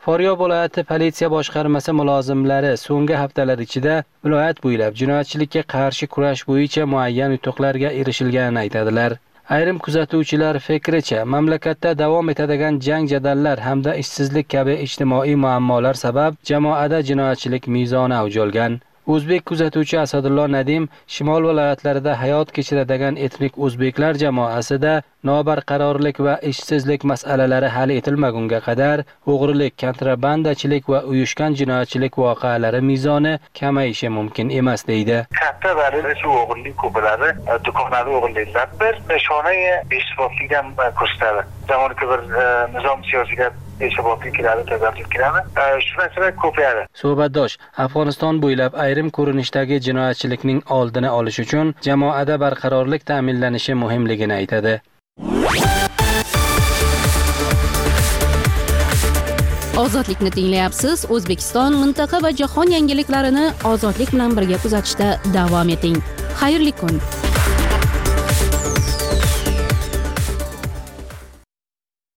Farg'ona viloyati politsiya boshqarmasi mulozimlari so'nggi haftalar ichida viloyat bo'ylab jinoyatchilikka qarshi kurash bo'yicha muayyan yutuqlarga erishilganini aytadilar. Ayrim kuzatuvchilar fikricha, mamlakatda davom etadigan jang jadallar hamda ishsizlik kabi ijtimoiy muammolar sabab jamoada jinoyatchilik mezoni avj olgan. O'zbek kuzatuvchi Asadullo Nadim shimol viloyatlarida hayot kechiradigan etnik o'zbeklar jamoasida nobarqarorlik va ishsizlik masalalari hal etilmagunga qadar o'g'rilik, kontrabandachilik va uyushgan jinoyatchilik voqealari mezoni kamayishi mumkin emas deydi. Katta darajada shu o'g'rilik ko'plari do'konlarda o'g'irliklar bir nishonai beshbotlikdan ko'rsatadi. Zamonaviy bir nizom siyosiga beshbotlik kiradi, tazarruf kiradi. Shu narsalar ko'payadi. Suhbatdosh Afg'oniston bo'ylab ayrim ko'rinishdagi jinoyatchilikning oldini olish uchun jamoada barqarorlik ta'minlanishi muhimligini aytadi. Ozodlikni tinglayapsiz. O'zbekiston, mintaqa va jahon yangiliklarini ozodlik bilan birga kuzatishda davom eting. Xayrli kun.